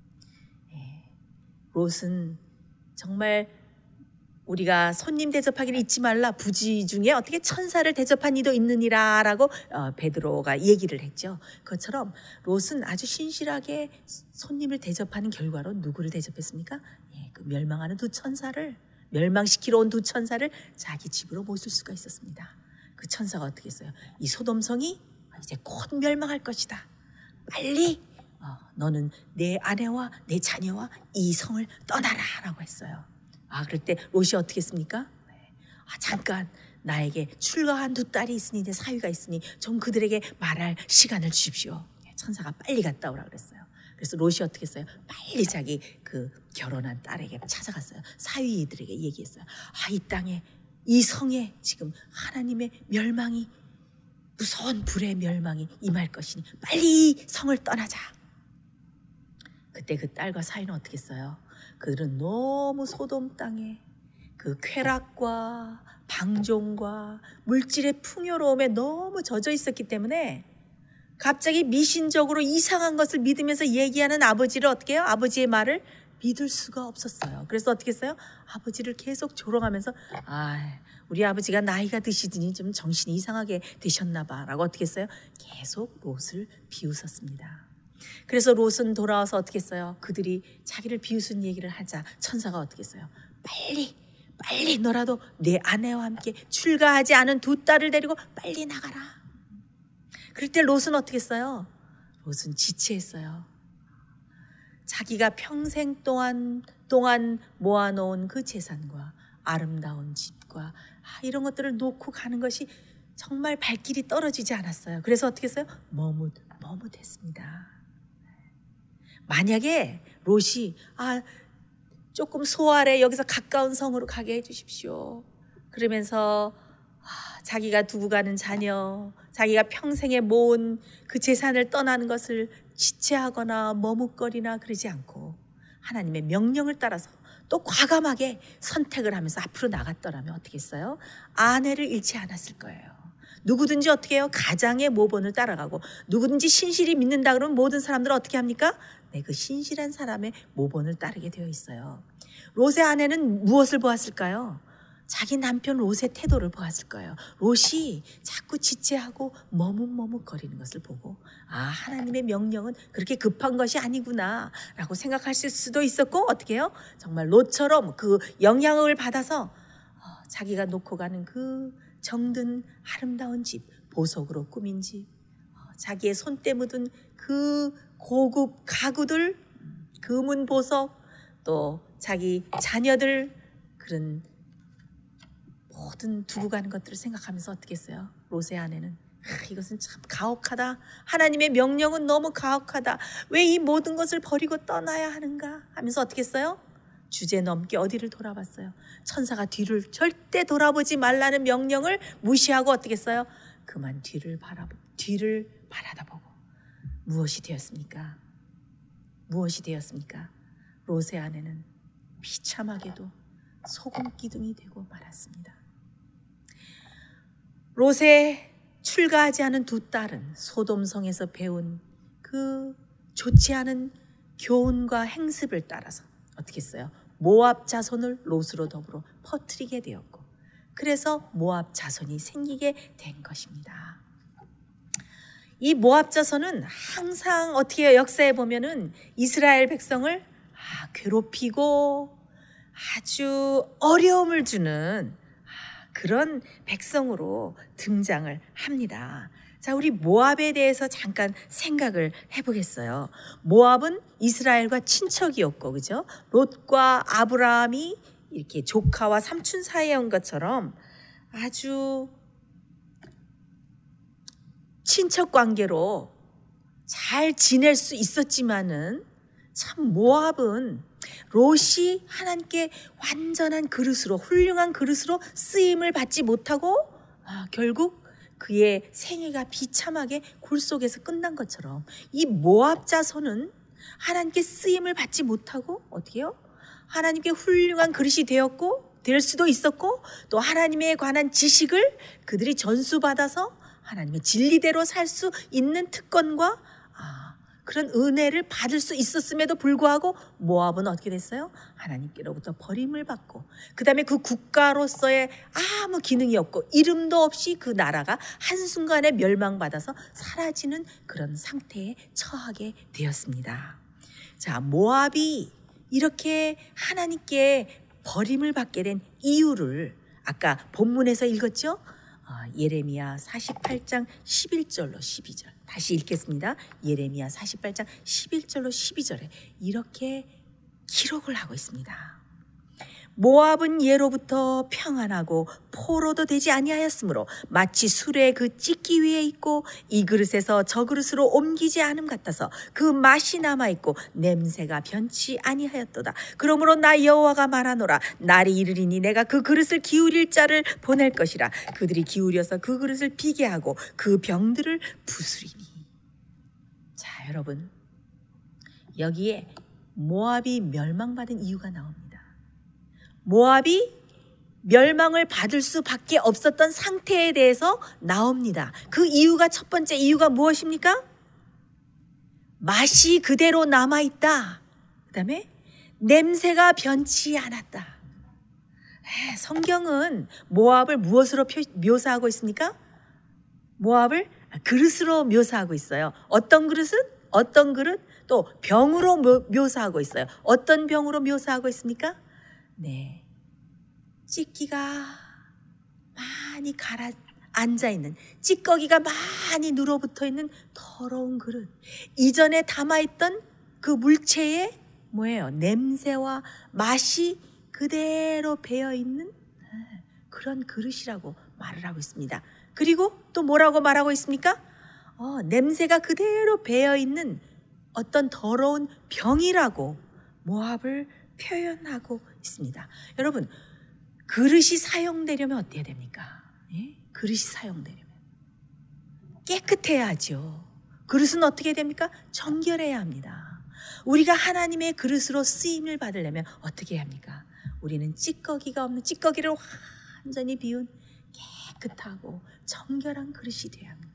롯은 정말 우리가 손님 대접하기를 잊지 말라 부지 중에 어떻게 천사를 대접한 이도 있느니라 라고 베드로가 얘기를 했죠. 그것처럼 롯은 아주 신실하게 손님을 대접하는 결과로 누구를 대접했습니까? 그 멸망하는 두 천사를, 멸망시키러 온 두 천사를 자기 집으로 모실 수가 있었습니다. 그 천사가 어떻게 했어요? 이 소돔성이 이제 곧 멸망할 것이다. 빨리 너는 내 아내와 내 자녀와 이 성을 떠나라 라고 했어요. 그럴 때 롯이 어떻게 했습니까? 잠깐 나에게 출가한 두 딸이 있으니 내 사위가 있으니 좀 그들에게 말할 시간을 주십시오. 천사가 빨리 갔다 오라 그랬어요. 그래서 롯이 어떻게 했어요? 빨리 자기 그 결혼한 딸에게 찾아갔어요. 사위들에게 얘기했어요. 이 땅에 이 성에 지금 하나님의 멸망이 무서운 불의 멸망이 임할 것이니 빨리 이 성을 떠나자. 그때 그 딸과 사위는 어떻게 했어요? 그들은 너무 소돔 땅에 그 쾌락과 방종과 물질의 풍요로움에 너무 젖어 있었기 때문에 갑자기 미신적으로 이상한 것을 믿으면서 얘기하는 아버지를 어떻게 해요? 아버지의 말을 믿을 수가 없었어요. 그래서 어떻게 했어요? 아버지를 계속 조롱하면서 우리 아버지가 나이가 드시더니 좀 정신이 이상하게 되셨나 봐 라고 어떻게 했어요? 계속 롯을 비웃었습니다. 그래서 롯은 돌아와서 어떻게 했어요? 그들이 자기를 비웃은 얘기를 하자 천사가 어떻게 했어요? 빨리 너라도 내 아내와 함께 출가하지 않은 두 딸을 데리고 빨리 나가라. 그럴 때 롯은 어떻게 했어요? 롯은 지체했어요. 자기가 평생 동안 모아놓은 그 재산과 아름다운 집과 이런 것들을 놓고 가는 것이 정말 발길이 떨어지지 않았어요. 그래서 어떻게 했어요? 머뭇했습니다. 만약에 롯이 조금 소아래 여기서 가까운 성으로 가게 해주십시오. 그러면서 자기가 두고 가는 자녀, 자기가 평생에 모은 그 재산을 떠나는 것을 지체하거나 머뭇거리나 그러지 않고 하나님의 명령을 따라서 또 과감하게 선택을 하면서 앞으로 나갔더라면 어떻게 했어요? 아내를 잃지 않았을 거예요. 누구든지 어떻게 해요? 가장의 모본을 따라가고 누구든지 신실히 믿는다 그러면 모든 사람들은 어떻게 합니까? 네, 그 신실한 사람의 모본을 따르게 되어 있어요. 롯의 아내는 무엇을 보았을까요? 자기 남편 롯의 태도를 보았을 거예요. 롯이 자꾸 지체하고 머뭇머뭇거리는 것을 보고 하나님의 명령은 그렇게 급한 것이 아니구나 라고 생각하실 수도 있었고 어떻게 해요? 정말 롯처럼 그 영향을 받아서 자기가 놓고 가는 그 정든 아름다운 집, 보석으로 꾸민 집, 자기의 손때 묻은 그 고급 가구들, 금은 보석, 또 자기 자녀들 그런 모든 두고 가는 것들을 생각하면서 어떻게 했어요? 롯의 아내는 이것은 참 가혹하다. 하나님의 명령은 너무 가혹하다. 왜 이 모든 것을 버리고 떠나야 하는가 하면서 어떻게 했어요? 주제넘게 어디를 돌아봤어요? 천사가 뒤를 절대 돌아보지 말라는 명령을 무시하고 어떻게 했어요? 그만 뒤를 바라다보고 무엇이 되었습니까? 롯의 아내는 비참하게도 소금 기둥이 되고 말았습니다. 롯의 출가하지 않은 두 딸은 소돔성에서 배운 그 좋지 않은 교훈과 행습을 따라서 어떻게 했어요? 모압 자손을 롯으로 더불어 퍼뜨리게 되었고 그래서 모압 자손이 생기게 된 것입니다. 이 모압 자손은 항상 어떻게 해요? 역사에 보면은 이스라엘 백성을 괴롭히고 아주 어려움을 주는 그런 백성으로 등장을 합니다. 자, 우리 모압에 대해서 잠깐 생각을 해보겠어요. 모압은 이스라엘과 친척이었고, 그죠? 롯과 아브라함이 이렇게 조카와 삼촌 사이에 온 것처럼 아주 친척 관계로 잘 지낼 수 있었지만은 참 모압은 롯이 하나님께 완전한 그릇으로 훌륭한 그릇으로 쓰임을 받지 못하고 결국 그의 생애가 비참하게 굴 속에서 끝난 것처럼 이 모압 자손은 하나님께 쓰임을 받지 못하고 어떻게 해요? 하나님께 훌륭한 그릇이 될 수도 있었고 또 하나님에 관한 지식을 그들이 전수받아서 하나님의 진리대로 살 수 있는 특권과 그런 은혜를 받을 수 있었음에도 불구하고 모압은 어떻게 됐어요? 하나님께로부터 버림을 받고 그 다음에 그 국가로서의 아무 기능이 없고 이름도 없이 그 나라가 한순간에 멸망받아서 사라지는 그런 상태에 처하게 되었습니다. 자, 모압이 이렇게 하나님께 버림을 받게 된 이유를 아까 본문에서 읽었죠? 예레미야 48장 11절로 12절 다시 읽겠습니다. 예레미야 48장 11절로 12절에 이렇게 기록을 하고 있습니다. 모압은 예로부터 평안하고 포로도 되지 아니하였으므로 마치 수레의 그 찢기 위에 있고 이 그릇에서 저 그릇으로 옮기지 않음 같아서 그 맛이 남아있고 냄새가 변치 아니하였도다. 그러므로 나 여호와가 말하노라. 날이 이르리니 내가 그 그릇을 기울일 자를 보낼 것이라. 그들이 기울여서 그 그릇을 비게 하고 그 병들을 부수리니. 자, 여러분, 여기에 모압이 멸망받은 이유가 나옵니다. 모압이 멸망을 받을 수밖에 없었던 상태에 대해서 나옵니다. 그 이유가 첫 번째 이유가 무엇입니까? 맛이 그대로 남아있다. 그 다음에 냄새가 변치 않았다. 성경은 모압을 무엇으로 묘사하고 있습니까? 모압을 그릇으로 묘사하고 있어요. 어떤 그릇은? 어떤 그릇? 또 병으로 묘사하고 있어요. 어떤 병으로 묘사하고 있습니까? 네, 찢기가 많이 앉아있는, 찌꺼기가 많이 눌어붙어 있는 더러운 그릇, 이전에 담아있던 그 물체에 뭐예요? 냄새와 맛이 그대로 배어있는 그런 그릇이라고 말을 하고 있습니다. 그리고 또 뭐라고 말하고 있습니까? 냄새가 그대로 배어있는 어떤 더러운 병이라고 모압을 표현하고 있습니다. 여러분, 그릇이 사용되려면 어때야 됩니까? 예? 그릇이 사용되려면 깨끗해야죠. 그릇은 어떻게 됩니까? 정결해야 합니다. 우리가 하나님의 그릇으로 쓰임을 받으려면 어떻게 해야 합니까? 우리는 찌꺼기가 없는, 찌꺼기를 완전히 비운 깨끗하고 정결한 그릇이 되어야 합니다.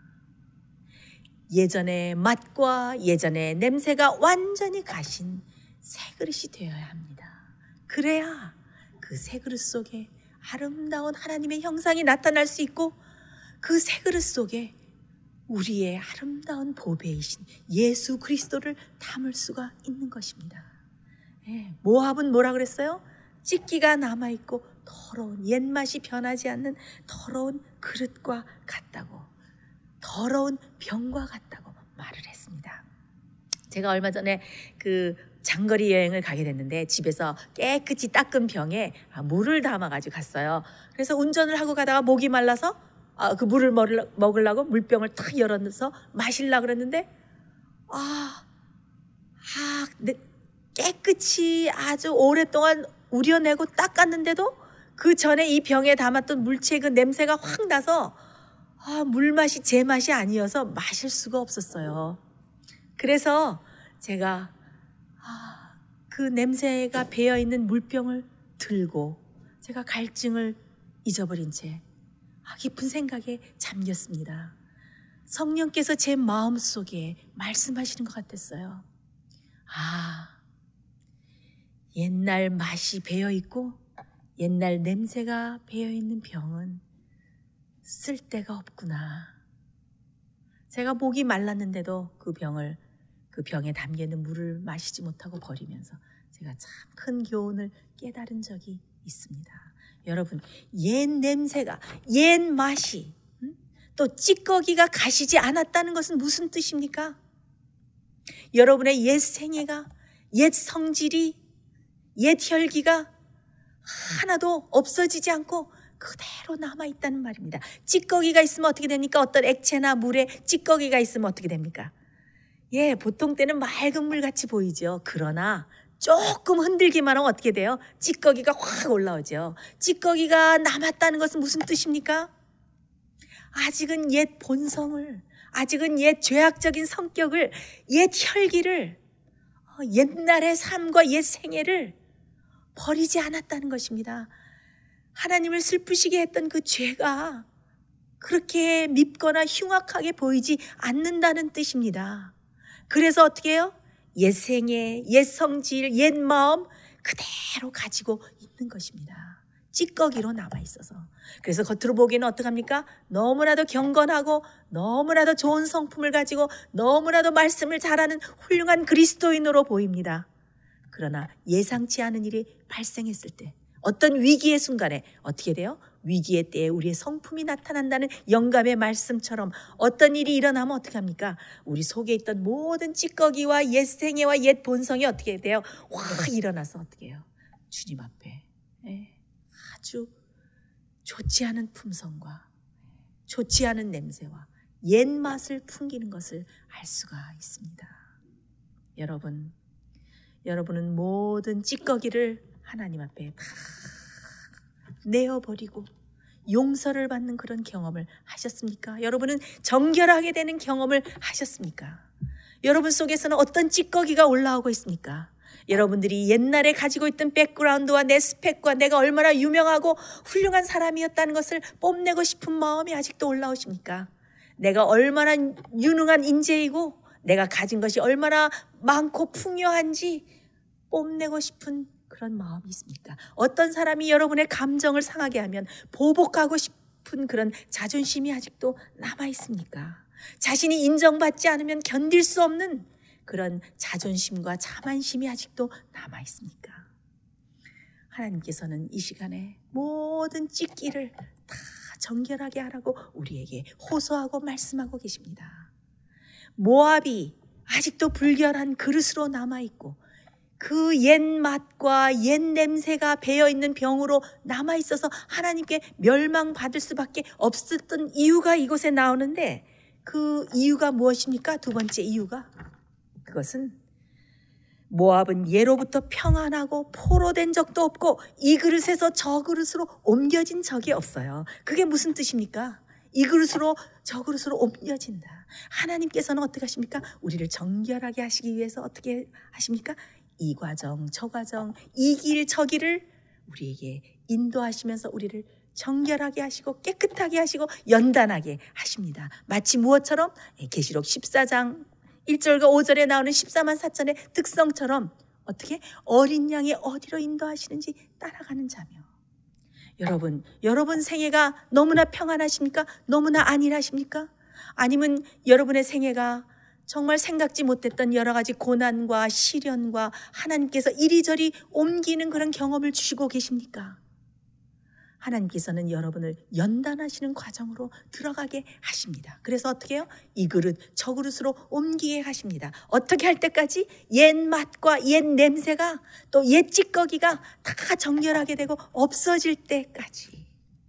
예전의 맛과 예전의 냄새가 완전히 가신 새 그릇이 되어야 합니다. 그래야 그 새 그릇 속에 아름다운 하나님의 형상이 나타날 수 있고, 그 새 그릇 속에 우리의 아름다운 보배이신 예수 그리스도를 담을 수가 있는 것입니다. 모압은 뭐라 그랬어요? 찌기가 남아있고 더러운, 옛맛이 변하지 않는 더러운 그릇과 같다고, 더러운 병과 같다고 말을 했습니다. 제가 얼마 전에 그 장거리 여행을 가게 됐는데 집에서 깨끗이 닦은 병에 물을 담아가지고 갔어요. 그래서 운전을 하고 가다가 목이 말라서 그 물을 먹으려고 물병을 탁 열어서 마시려고 그랬는데 깨끗이 아주 오랫동안 우려내고 닦았는데도 그 전에 이 병에 담았던 물체의 그 냄새가 확 나서 물맛이 제 맛이 아니어서 마실 수가 없었어요. 그래서 제가 그 냄새가 배어있는 물병을 들고 제가 갈증을 잊어버린 채 깊은 생각에 잠겼습니다. 성령께서 제 마음속에 말씀하시는 것 같았어요. 옛날 맛이 배어있고 옛날 냄새가 배어있는 병은 쓸데가 없구나. 제가 목이 말랐는데도 그 병에 담겨있는 물을 마시지 못하고 버리면서 제가 참 큰 교훈을 깨달은 적이 있습니다. 여러분, 옛 냄새가, 옛 맛이, 또 찌꺼기가 가시지 않았다는 것은 무슨 뜻입니까? 여러분의 옛 생애가, 옛 성질이, 옛 혈기가 하나도 없어지지 않고 그대로 남아있다는 말입니다. 찌꺼기가 있으면 어떻게 됩니까? 어떤 액체나 물에 찌꺼기가 있으면 어떻게 됩니까? 보통 때는 맑은 물같이 보이죠. 그러나 조금 흔들기만 하면 어떻게 돼요? 찌꺼기가 확 올라오죠. 찌꺼기가 남았다는 것은 무슨 뜻입니까? 아직은 옛 본성을, 아직은 옛 죄악적인 성격을, 옛 혈기를, 옛날의 삶과 옛 생애를 버리지 않았다는 것입니다. 하나님을 슬프시게 했던 그 죄가 그렇게 밉거나 흉악하게 보이지 않는다는 뜻입니다. 그래서 어떻게 해요? 옛 생애, 옛 성질, 옛 마음 그대로 가지고 있는 것입니다. 찌꺼기로 남아있어서. 그래서 겉으로 보기에는 어떡합니까? 너무나도 경건하고 너무나도 좋은 성품을 가지고 너무나도 말씀을 잘하는 훌륭한 그리스도인으로 보입니다. 그러나 예상치 않은 일이 발생했을 때, 어떤 위기의 순간에 어떻게 돼요? 위기의 때에 우리의 성품이 나타난다는 영감의 말씀처럼 어떤 일이 일어나면 어떻게 합니까? 우리 속에 있던 모든 찌꺼기와 옛 생애와 옛 본성이 어떻게 돼요? 확 일어나서 어떻게 해요? 주님 앞에 아주 좋지 않은 품성과 좋지 않은 냄새와 옛 맛을 풍기는 것을 알 수가 있습니다. 여러분은 모든 찌꺼기를 하나님 앞에 다 내어버리고 용서를 받는 그런 경험을 하셨습니까? 여러분은 정결하게 되는 경험을 하셨습니까? 여러분 속에서는 어떤 찌꺼기가 올라오고 있습니까? 여러분들이 옛날에 가지고 있던 백그라운드와 내 스펙과 내가 얼마나 유명하고 훌륭한 사람이었다는 것을 뽐내고 싶은 마음이 아직도 올라오십니까? 내가 얼마나 유능한 인재이고 내가 가진 것이 얼마나 많고 풍요한지 뽐내고 싶은 그런 마음이 있습니까? 어떤 사람이 여러분의 감정을 상하게 하면 보복하고 싶은 그런 자존심이 아직도 남아 있습니까? 자신이 인정받지 않으면 견딜 수 없는 그런 자존심과 자만심이 아직도 남아 있습니까? 하나님께서는 이 시간에 모든 찌기를 다 정결하게 하라고 우리에게 호소하고 말씀하고 계십니다. 모압이 아직도 불결한 그릇으로 남아있고 그 옛 맛과 옛 냄새가 배어있는 병으로 남아있어서 하나님께 멸망받을 수밖에 없었던 이유가 이곳에 나오는데, 그 이유가 무엇입니까? 두 번째 이유가, 그것은 모압은 예로부터 평안하고 포로된 적도 없고 이 그릇에서 저 그릇으로 옮겨진 적이 없어요. 그게 무슨 뜻입니까? 이 그릇으로 저 그릇으로 옮겨진다. 하나님께서는 어떻게 하십니까? 우리를 정결하게 하시기 위해서 어떻게 하십니까? 이 과정, 저 과정, 이 길, 저 길을 우리에게 인도하시면서 우리를 정결하게 하시고 깨끗하게 하시고 연단하게 하십니다. 마치 무엇처럼? 계시록 14장 1절과 5절에 나오는 14만 4천의 특성처럼 어떻게? 어린 양이 어디로 인도하시는지 따라가는 자며. 여러분 생애가 너무나 평안하십니까? 너무나 안일하십니까? 아니면 여러분의 생애가 정말 생각지 못했던 여러 가지 고난과 시련과 하나님께서 이리저리 옮기는 그런 경험을 주시고 계십니까? 하나님께서는 여러분을 연단하시는 과정으로 들어가게 하십니다. 그래서 어떻게 해요? 이 그릇 저 그릇으로 옮기게 하십니다. 어떻게 할 때까지? 옛 맛과 옛 냄새가 또 옛 찌꺼기가 다 정결하게 되고 없어질 때까지.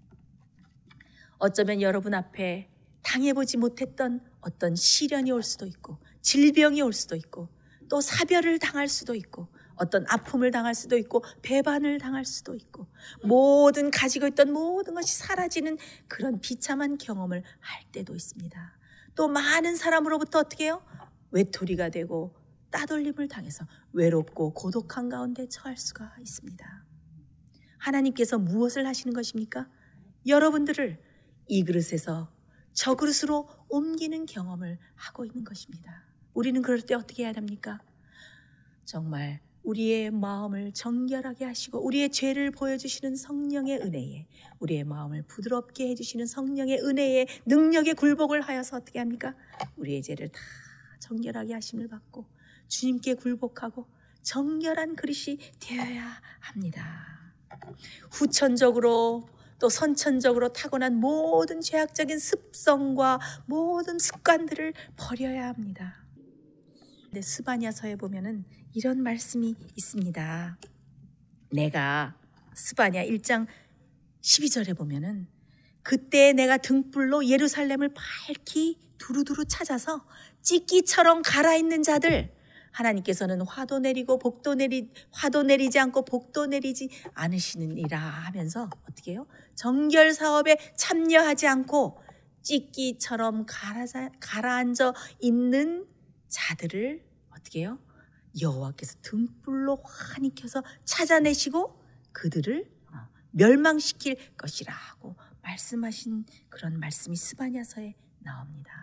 어쩌면 여러분 앞에 당해보지 못했던 어떤 시련이 올 수도 있고 질병이 올 수도 있고 또 사별을 당할 수도 있고 어떤 아픔을 당할 수도 있고 배반을 당할 수도 있고 가지고 있던 모든 것이 사라지는 그런 비참한 경험을 할 때도 있습니다. 또 많은 사람으로부터 어떻게 해요? 외톨이가 되고 따돌림을 당해서 외롭고 고독한 가운데 처할 수가 있습니다. 하나님께서 무엇을 하시는 것입니까? 여러분들을 이 그릇에서 저 그릇으로 옮기는 경험을 하고 있는 것입니다. 우리는 그럴 때 어떻게 해야 합니까? 정말 우리의 마음을 정결하게 하시고 우리의 죄를 보여주시는 성령의 은혜에, 우리의 마음을 부드럽게 해주시는 성령의 은혜에 능력의 굴복을 하여서 어떻게 합니까? 우리의 죄를 다 정결하게 하심을 받고 주님께 굴복하고 정결한 그릇이 되어야 합니다. 후천적으로 또 선천적으로 타고난 모든 죄악적인 습성과 모든 습관들을 버려야 합니다. 근데 스바냐서에 보면은 이런 말씀이 있습니다. 내가 스바냐 1장 12절에 보면은 그때 내가 등불로 예루살렘을 밝히 두루두루 찾아서 찢기처럼 갈아있는 자들, 하나님께서는 화도 내리지 않고 복도 내리지 않으시느니라 하면서 어떻게 해요? 정결 사업에 참여하지 않고 찢기처럼 가라앉아 있는 자들을 어떻게 해요? 여호와께서 등불로 환히 켜서 찾아내시고 그들을 멸망시킬 것이라고 말씀하신 그런 말씀이 스바냐서에 나옵니다.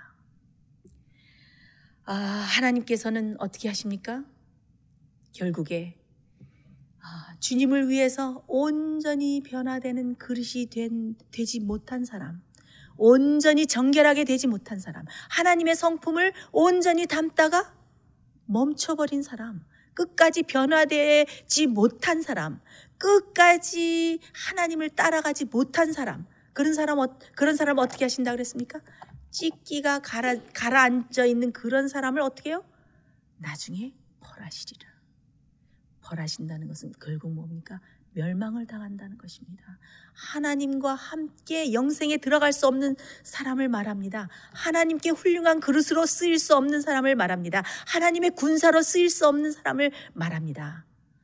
하나님께서는 어떻게 하십니까? 결국에 주님을 위해서 온전히 변화되는 그릇이 되지 못한 사람, 온전히 정결하게 되지 못한 사람, 하나님의 성품을 온전히 담다가 멈춰버린 사람, 끝까지 변화되지 못한 사람, 끝까지 하나님을 따라가지 못한 사람, 그런 사람 어떻게 하신다 그랬습니까? 찢기가 가라앉아 있는 그런 사람을 어떻게 해요? 나중에 벌하시리라. 벌하신다는 것은 결국 뭡니까? 멸망을 당한다는 것입니다. 하나님과 함께 영생에 들어갈 수 없는 사람을 말합니다. 하나님께 훌륭한 그릇으로 쓰일 수 없는 사람을 말합니다. 하나님의 군사로 쓰일 수 없는 사람을 말합니다.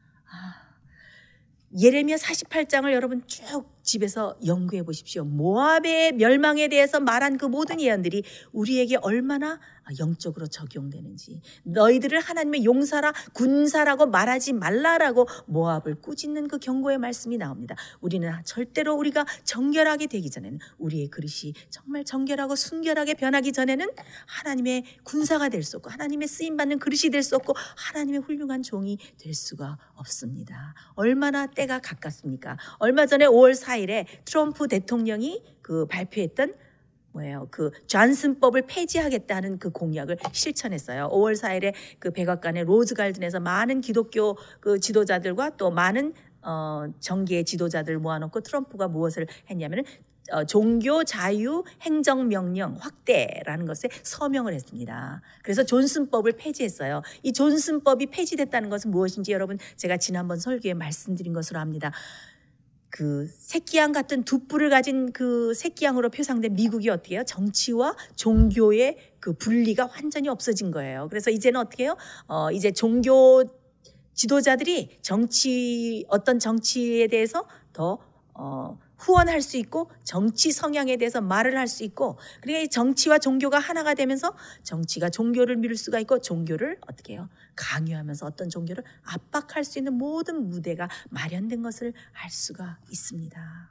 예레미야 48장을 여러분 쭉 집에서 연구해 보십시오. 모압의 멸망에 대해서 말한 그 모든 예언들이 우리에게 얼마나 영적으로 적용되는지, 너희들을 하나님의 용사라 군사라고 말하지 말라라고 모압을 꾸짖는 그 경고의 말씀이 나옵니다. 우리는 절대로 우리가 정결하게 되기 전에는, 우리의 그릇이 정말 정결하고 순결하게 변하기 전에는 하나님의 군사가 될 수 없고 하나님의 쓰임받는 그릇이 될 수 없고 하나님의 훌륭한 종이 될 수가 없습니다. 얼마나 때가 가깝습니까? 얼마 전에 5월 4일에 트럼프 대통령이 발표했던 그 존슨법을 폐지하겠다는 그 공약을 실천했어요. 5월 4일에 그 백악관의 로즈갈든에서 많은 기독교 그 지도자들과 또 많은 정계의 지도자들을 모아놓고 트럼프가 무엇을 했냐면은 종교 자유 행정명령 확대라는 것에 서명을 했습니다. 그래서 존슨법을 폐지했어요. 이 존슨법이 폐지됐다는 것은 무엇인지 여러분 제가 지난번 설교에 말씀드린 것으로 압니다. 그 새끼양 같은 두 뿔을 가진 그 새끼양으로 표상된 미국이 어떻게 해요? 정치와 종교의 그 분리가 완전히 없어진 거예요. 그래서 이제는 어떻게 해요? 이제 종교 지도자들이 어떤 정치에 대해서 더 후원할 수 있고 정치 성향에 대해서 말을 할 수 있고, 그러니까 정치와 종교가 하나가 되면서 정치가 종교를 밀을 수가 있고 종교를 어떻게 해요? 강요하면서 어떤 종교를 압박할 수 있는 모든 무대가 마련된 것을 알 수가 있습니다.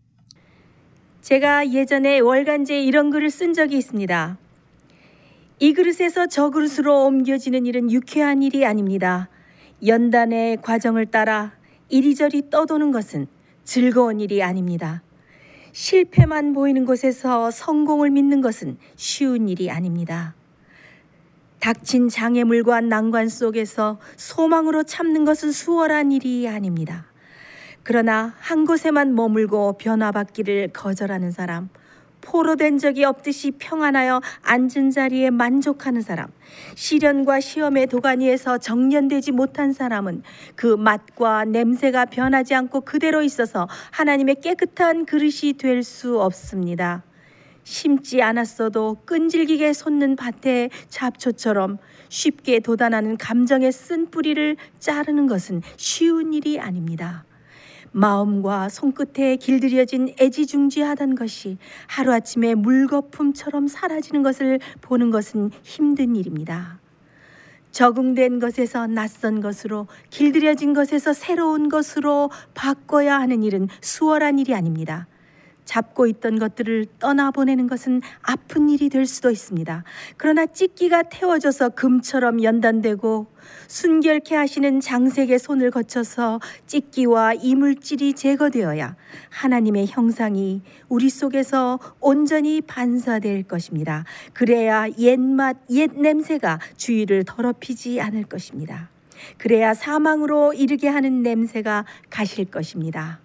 제가 예전에 월간지에 이런 글을 쓴 적이 있습니다. 이 그릇에서 저 그릇으로 옮겨지는 일은 유쾌한 일이 아닙니다. 연단의 과정을 따라 이리저리 떠도는 것은 즐거운 일이 아닙니다. 실패만 보이는 곳에서 성공을 믿는 것은 쉬운 일이 아닙니다. 닥친 장애물과 난관 속에서 소망으로 참는 것은 수월한 일이 아닙니다. 그러나 한 곳에만 머물고 변화받기를 거절하는 사람, 포로된 적이 없듯이 평안하여 앉은 자리에 만족하는 사람, 시련과 시험의 도가니에서 정련되지 못한 사람은 그 맛과 냄새가 변하지 않고 그대로 있어서 하나님의 깨끗한 그릇이 될 수 없습니다. 심지 않았어도 끈질기게 솟는 밭의 잡초처럼 쉽게 돋아나는 감정의 쓴 뿌리를 자르는 것은 쉬운 일이 아닙니다. 마음과 손끝에 길들여진 애지중지하던 것이 하루아침에 물거품처럼 사라지는 것을 보는 것은 힘든 일입니다. 적응된 것에서 낯선 것으로, 길들여진 것에서 새로운 것으로 바꿔야 하는 일은 수월한 일이 아닙니다. 잡고 있던 것들을 떠나보내는 것은 아픈 일이 될 수도 있습니다. 그러나 찢기가 태워져서 금처럼 연단되고 순결케 하시는 장색의 손을 거쳐서 찢기와 이물질이 제거되어야 하나님의 형상이 우리 속에서 온전히 반사될 것입니다. 그래야 옛맛, 옛 냄새가 주위를 더럽히지 않을 것입니다. 그래야 사망으로 이르게 하는 냄새가 가실 것입니다.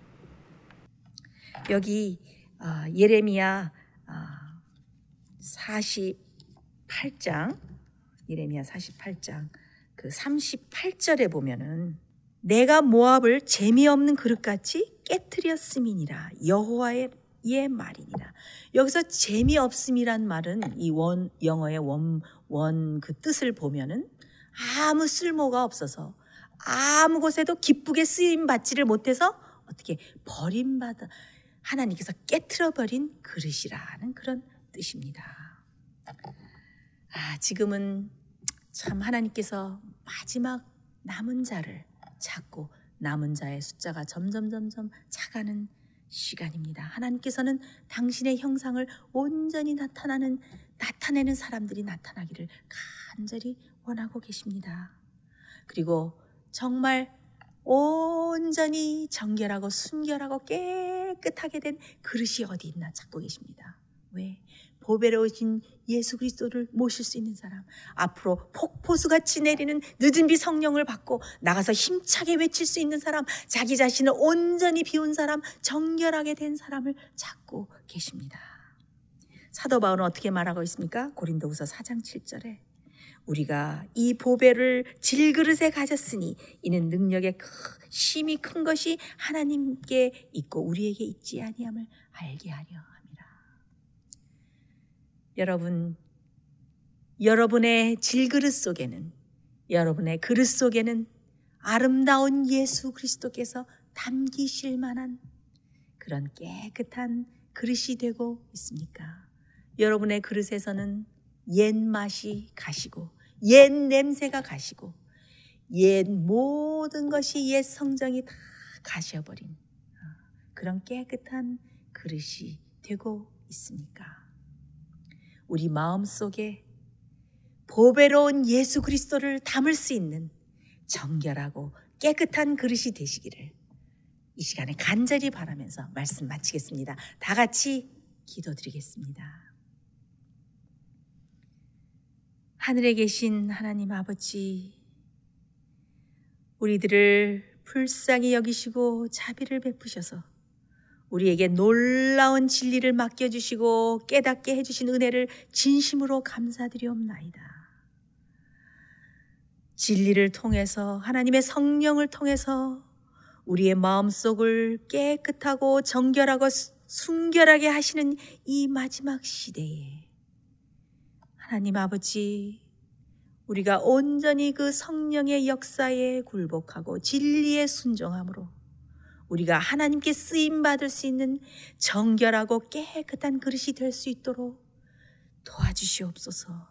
여기 예레미야 48장 그 38절에 보면은 내가 모압을 재미없는 그릇같이 깨트렸음이니라 여호와의 말이니라. 여기서 재미없음이란 말은 이 영어의 원 그 뜻을 보면은 아무 쓸모가 없어서 아무 곳에도 기쁘게 쓰임 받지를 못해서 어떻게 버림받아 하나님께서 깨트려버린 그릇이라는 그런 뜻입니다. 지금은 참 하나님께서 마지막 남은 자를 찾고 남은 자의 숫자가 점점 차가는 시간입니다. 하나님께서는 당신의 형상을 온전히 나타내는 사람들이 나타나기를 간절히 원하고 계십니다. 그리고 정말 온전히 정결하고 순결하고 깨끗하게 된 그릇이 어디 있나 찾고 계십니다. 왜? 보배로우신 예수 그리스도를 모실 수 있는 사람, 앞으로 폭포수같이 내리는 늦은 비 성령을 받고 나가서 힘차게 외칠 수 있는 사람, 자기 자신을 온전히 비운 사람, 정결하게 된 사람을 찾고 계십니다. 사도 바울은 어떻게 말하고 있습니까? 고린도후서 4장 7절에 우리가 이 보배를 질그릇에 가졌으니 이는 능력의 심히 큰 것이 하나님께 있고 우리에게 있지 아니함을 알게 하려 합니다. 여러분, 여러분의 질그릇 속에는, 여러분의 그릇 속에는 아름다운 예수 그리스도께서 담기실 만한 그런 깨끗한 그릇이 되고 있습니까? 여러분의 그릇에서는 옛 맛이 가시고 옛 냄새가 가시고 옛 모든 것이 옛 성정이 다 가셔버린 그런 깨끗한 그릇이 되고 있습니까? 우리 마음속에 보배로운 예수 그리스도를 담을 수 있는 정결하고 깨끗한 그릇이 되시기를 이 시간에 간절히 바라면서 말씀 마치겠습니다. 다 같이 기도드리겠습니다. 하늘에 계신 하나님 아버지, 우리들을 불쌍히 여기시고 자비를 베푸셔서 우리에게 놀라운 진리를 맡겨주시고 깨닫게 해주신 은혜를 진심으로 감사드리옵나이다. 진리를 통해서, 하나님의 성령을 통해서 우리의 마음속을 깨끗하고 정결하고 순결하게 하시는 이 마지막 시대에 하나님 아버지, 우리가 온전히 그 성령의 역사에 굴복하고 진리에 순종함으로 우리가 하나님께 쓰임받을 수 있는 정결하고 깨끗한 그릇이 될 수 있도록 도와주시옵소서.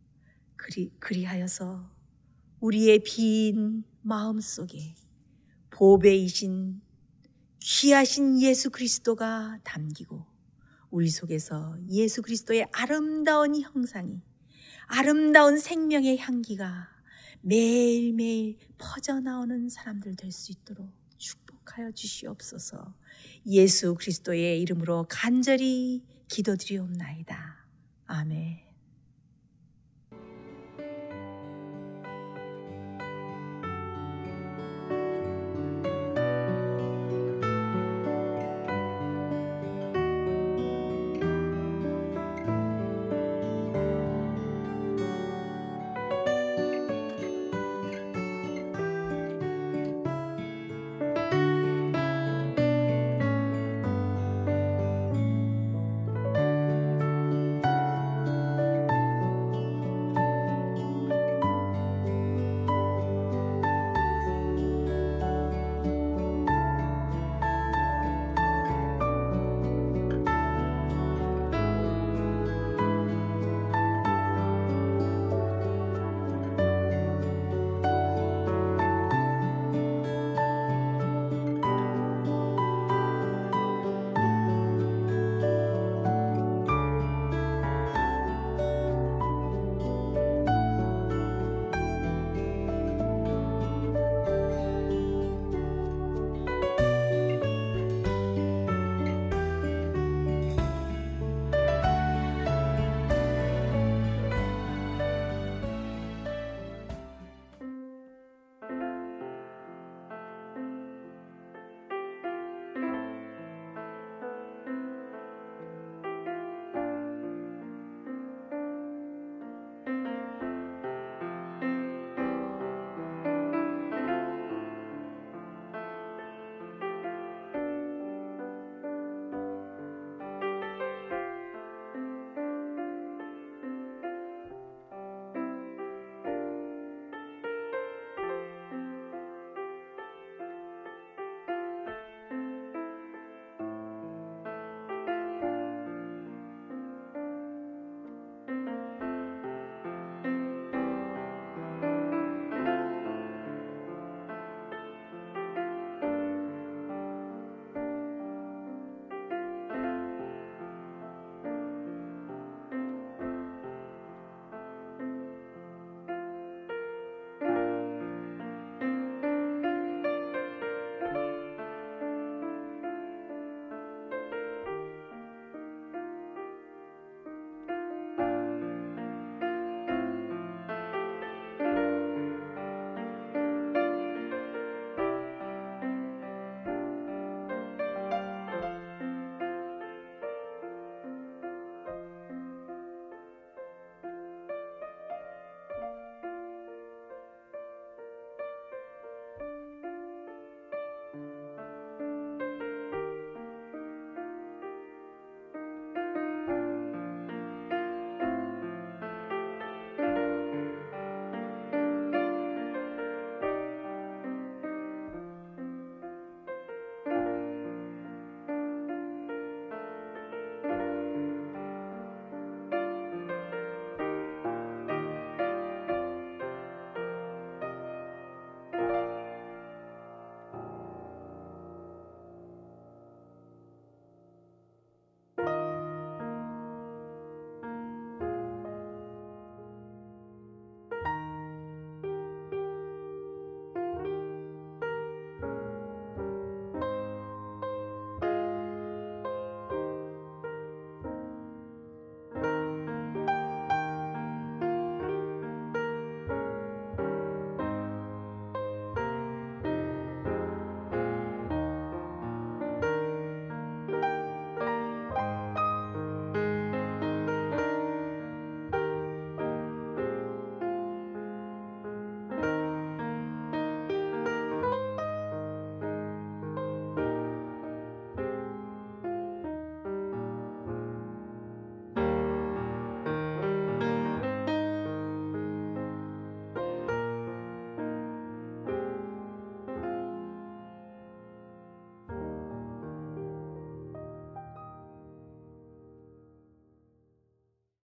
그리하여서 우리의 빈 마음속에 보배이신 귀하신 예수 그리스도가 담기고 우리 속에서 예수 그리스도의 아름다운 형상이, 아름다운 생명의 향기가 매일매일 퍼져나오는 사람들 될 수 있도록 축복하여 주시옵소서. 예수 그리스도의 이름으로 간절히 기도드리옵나이다. 아멘.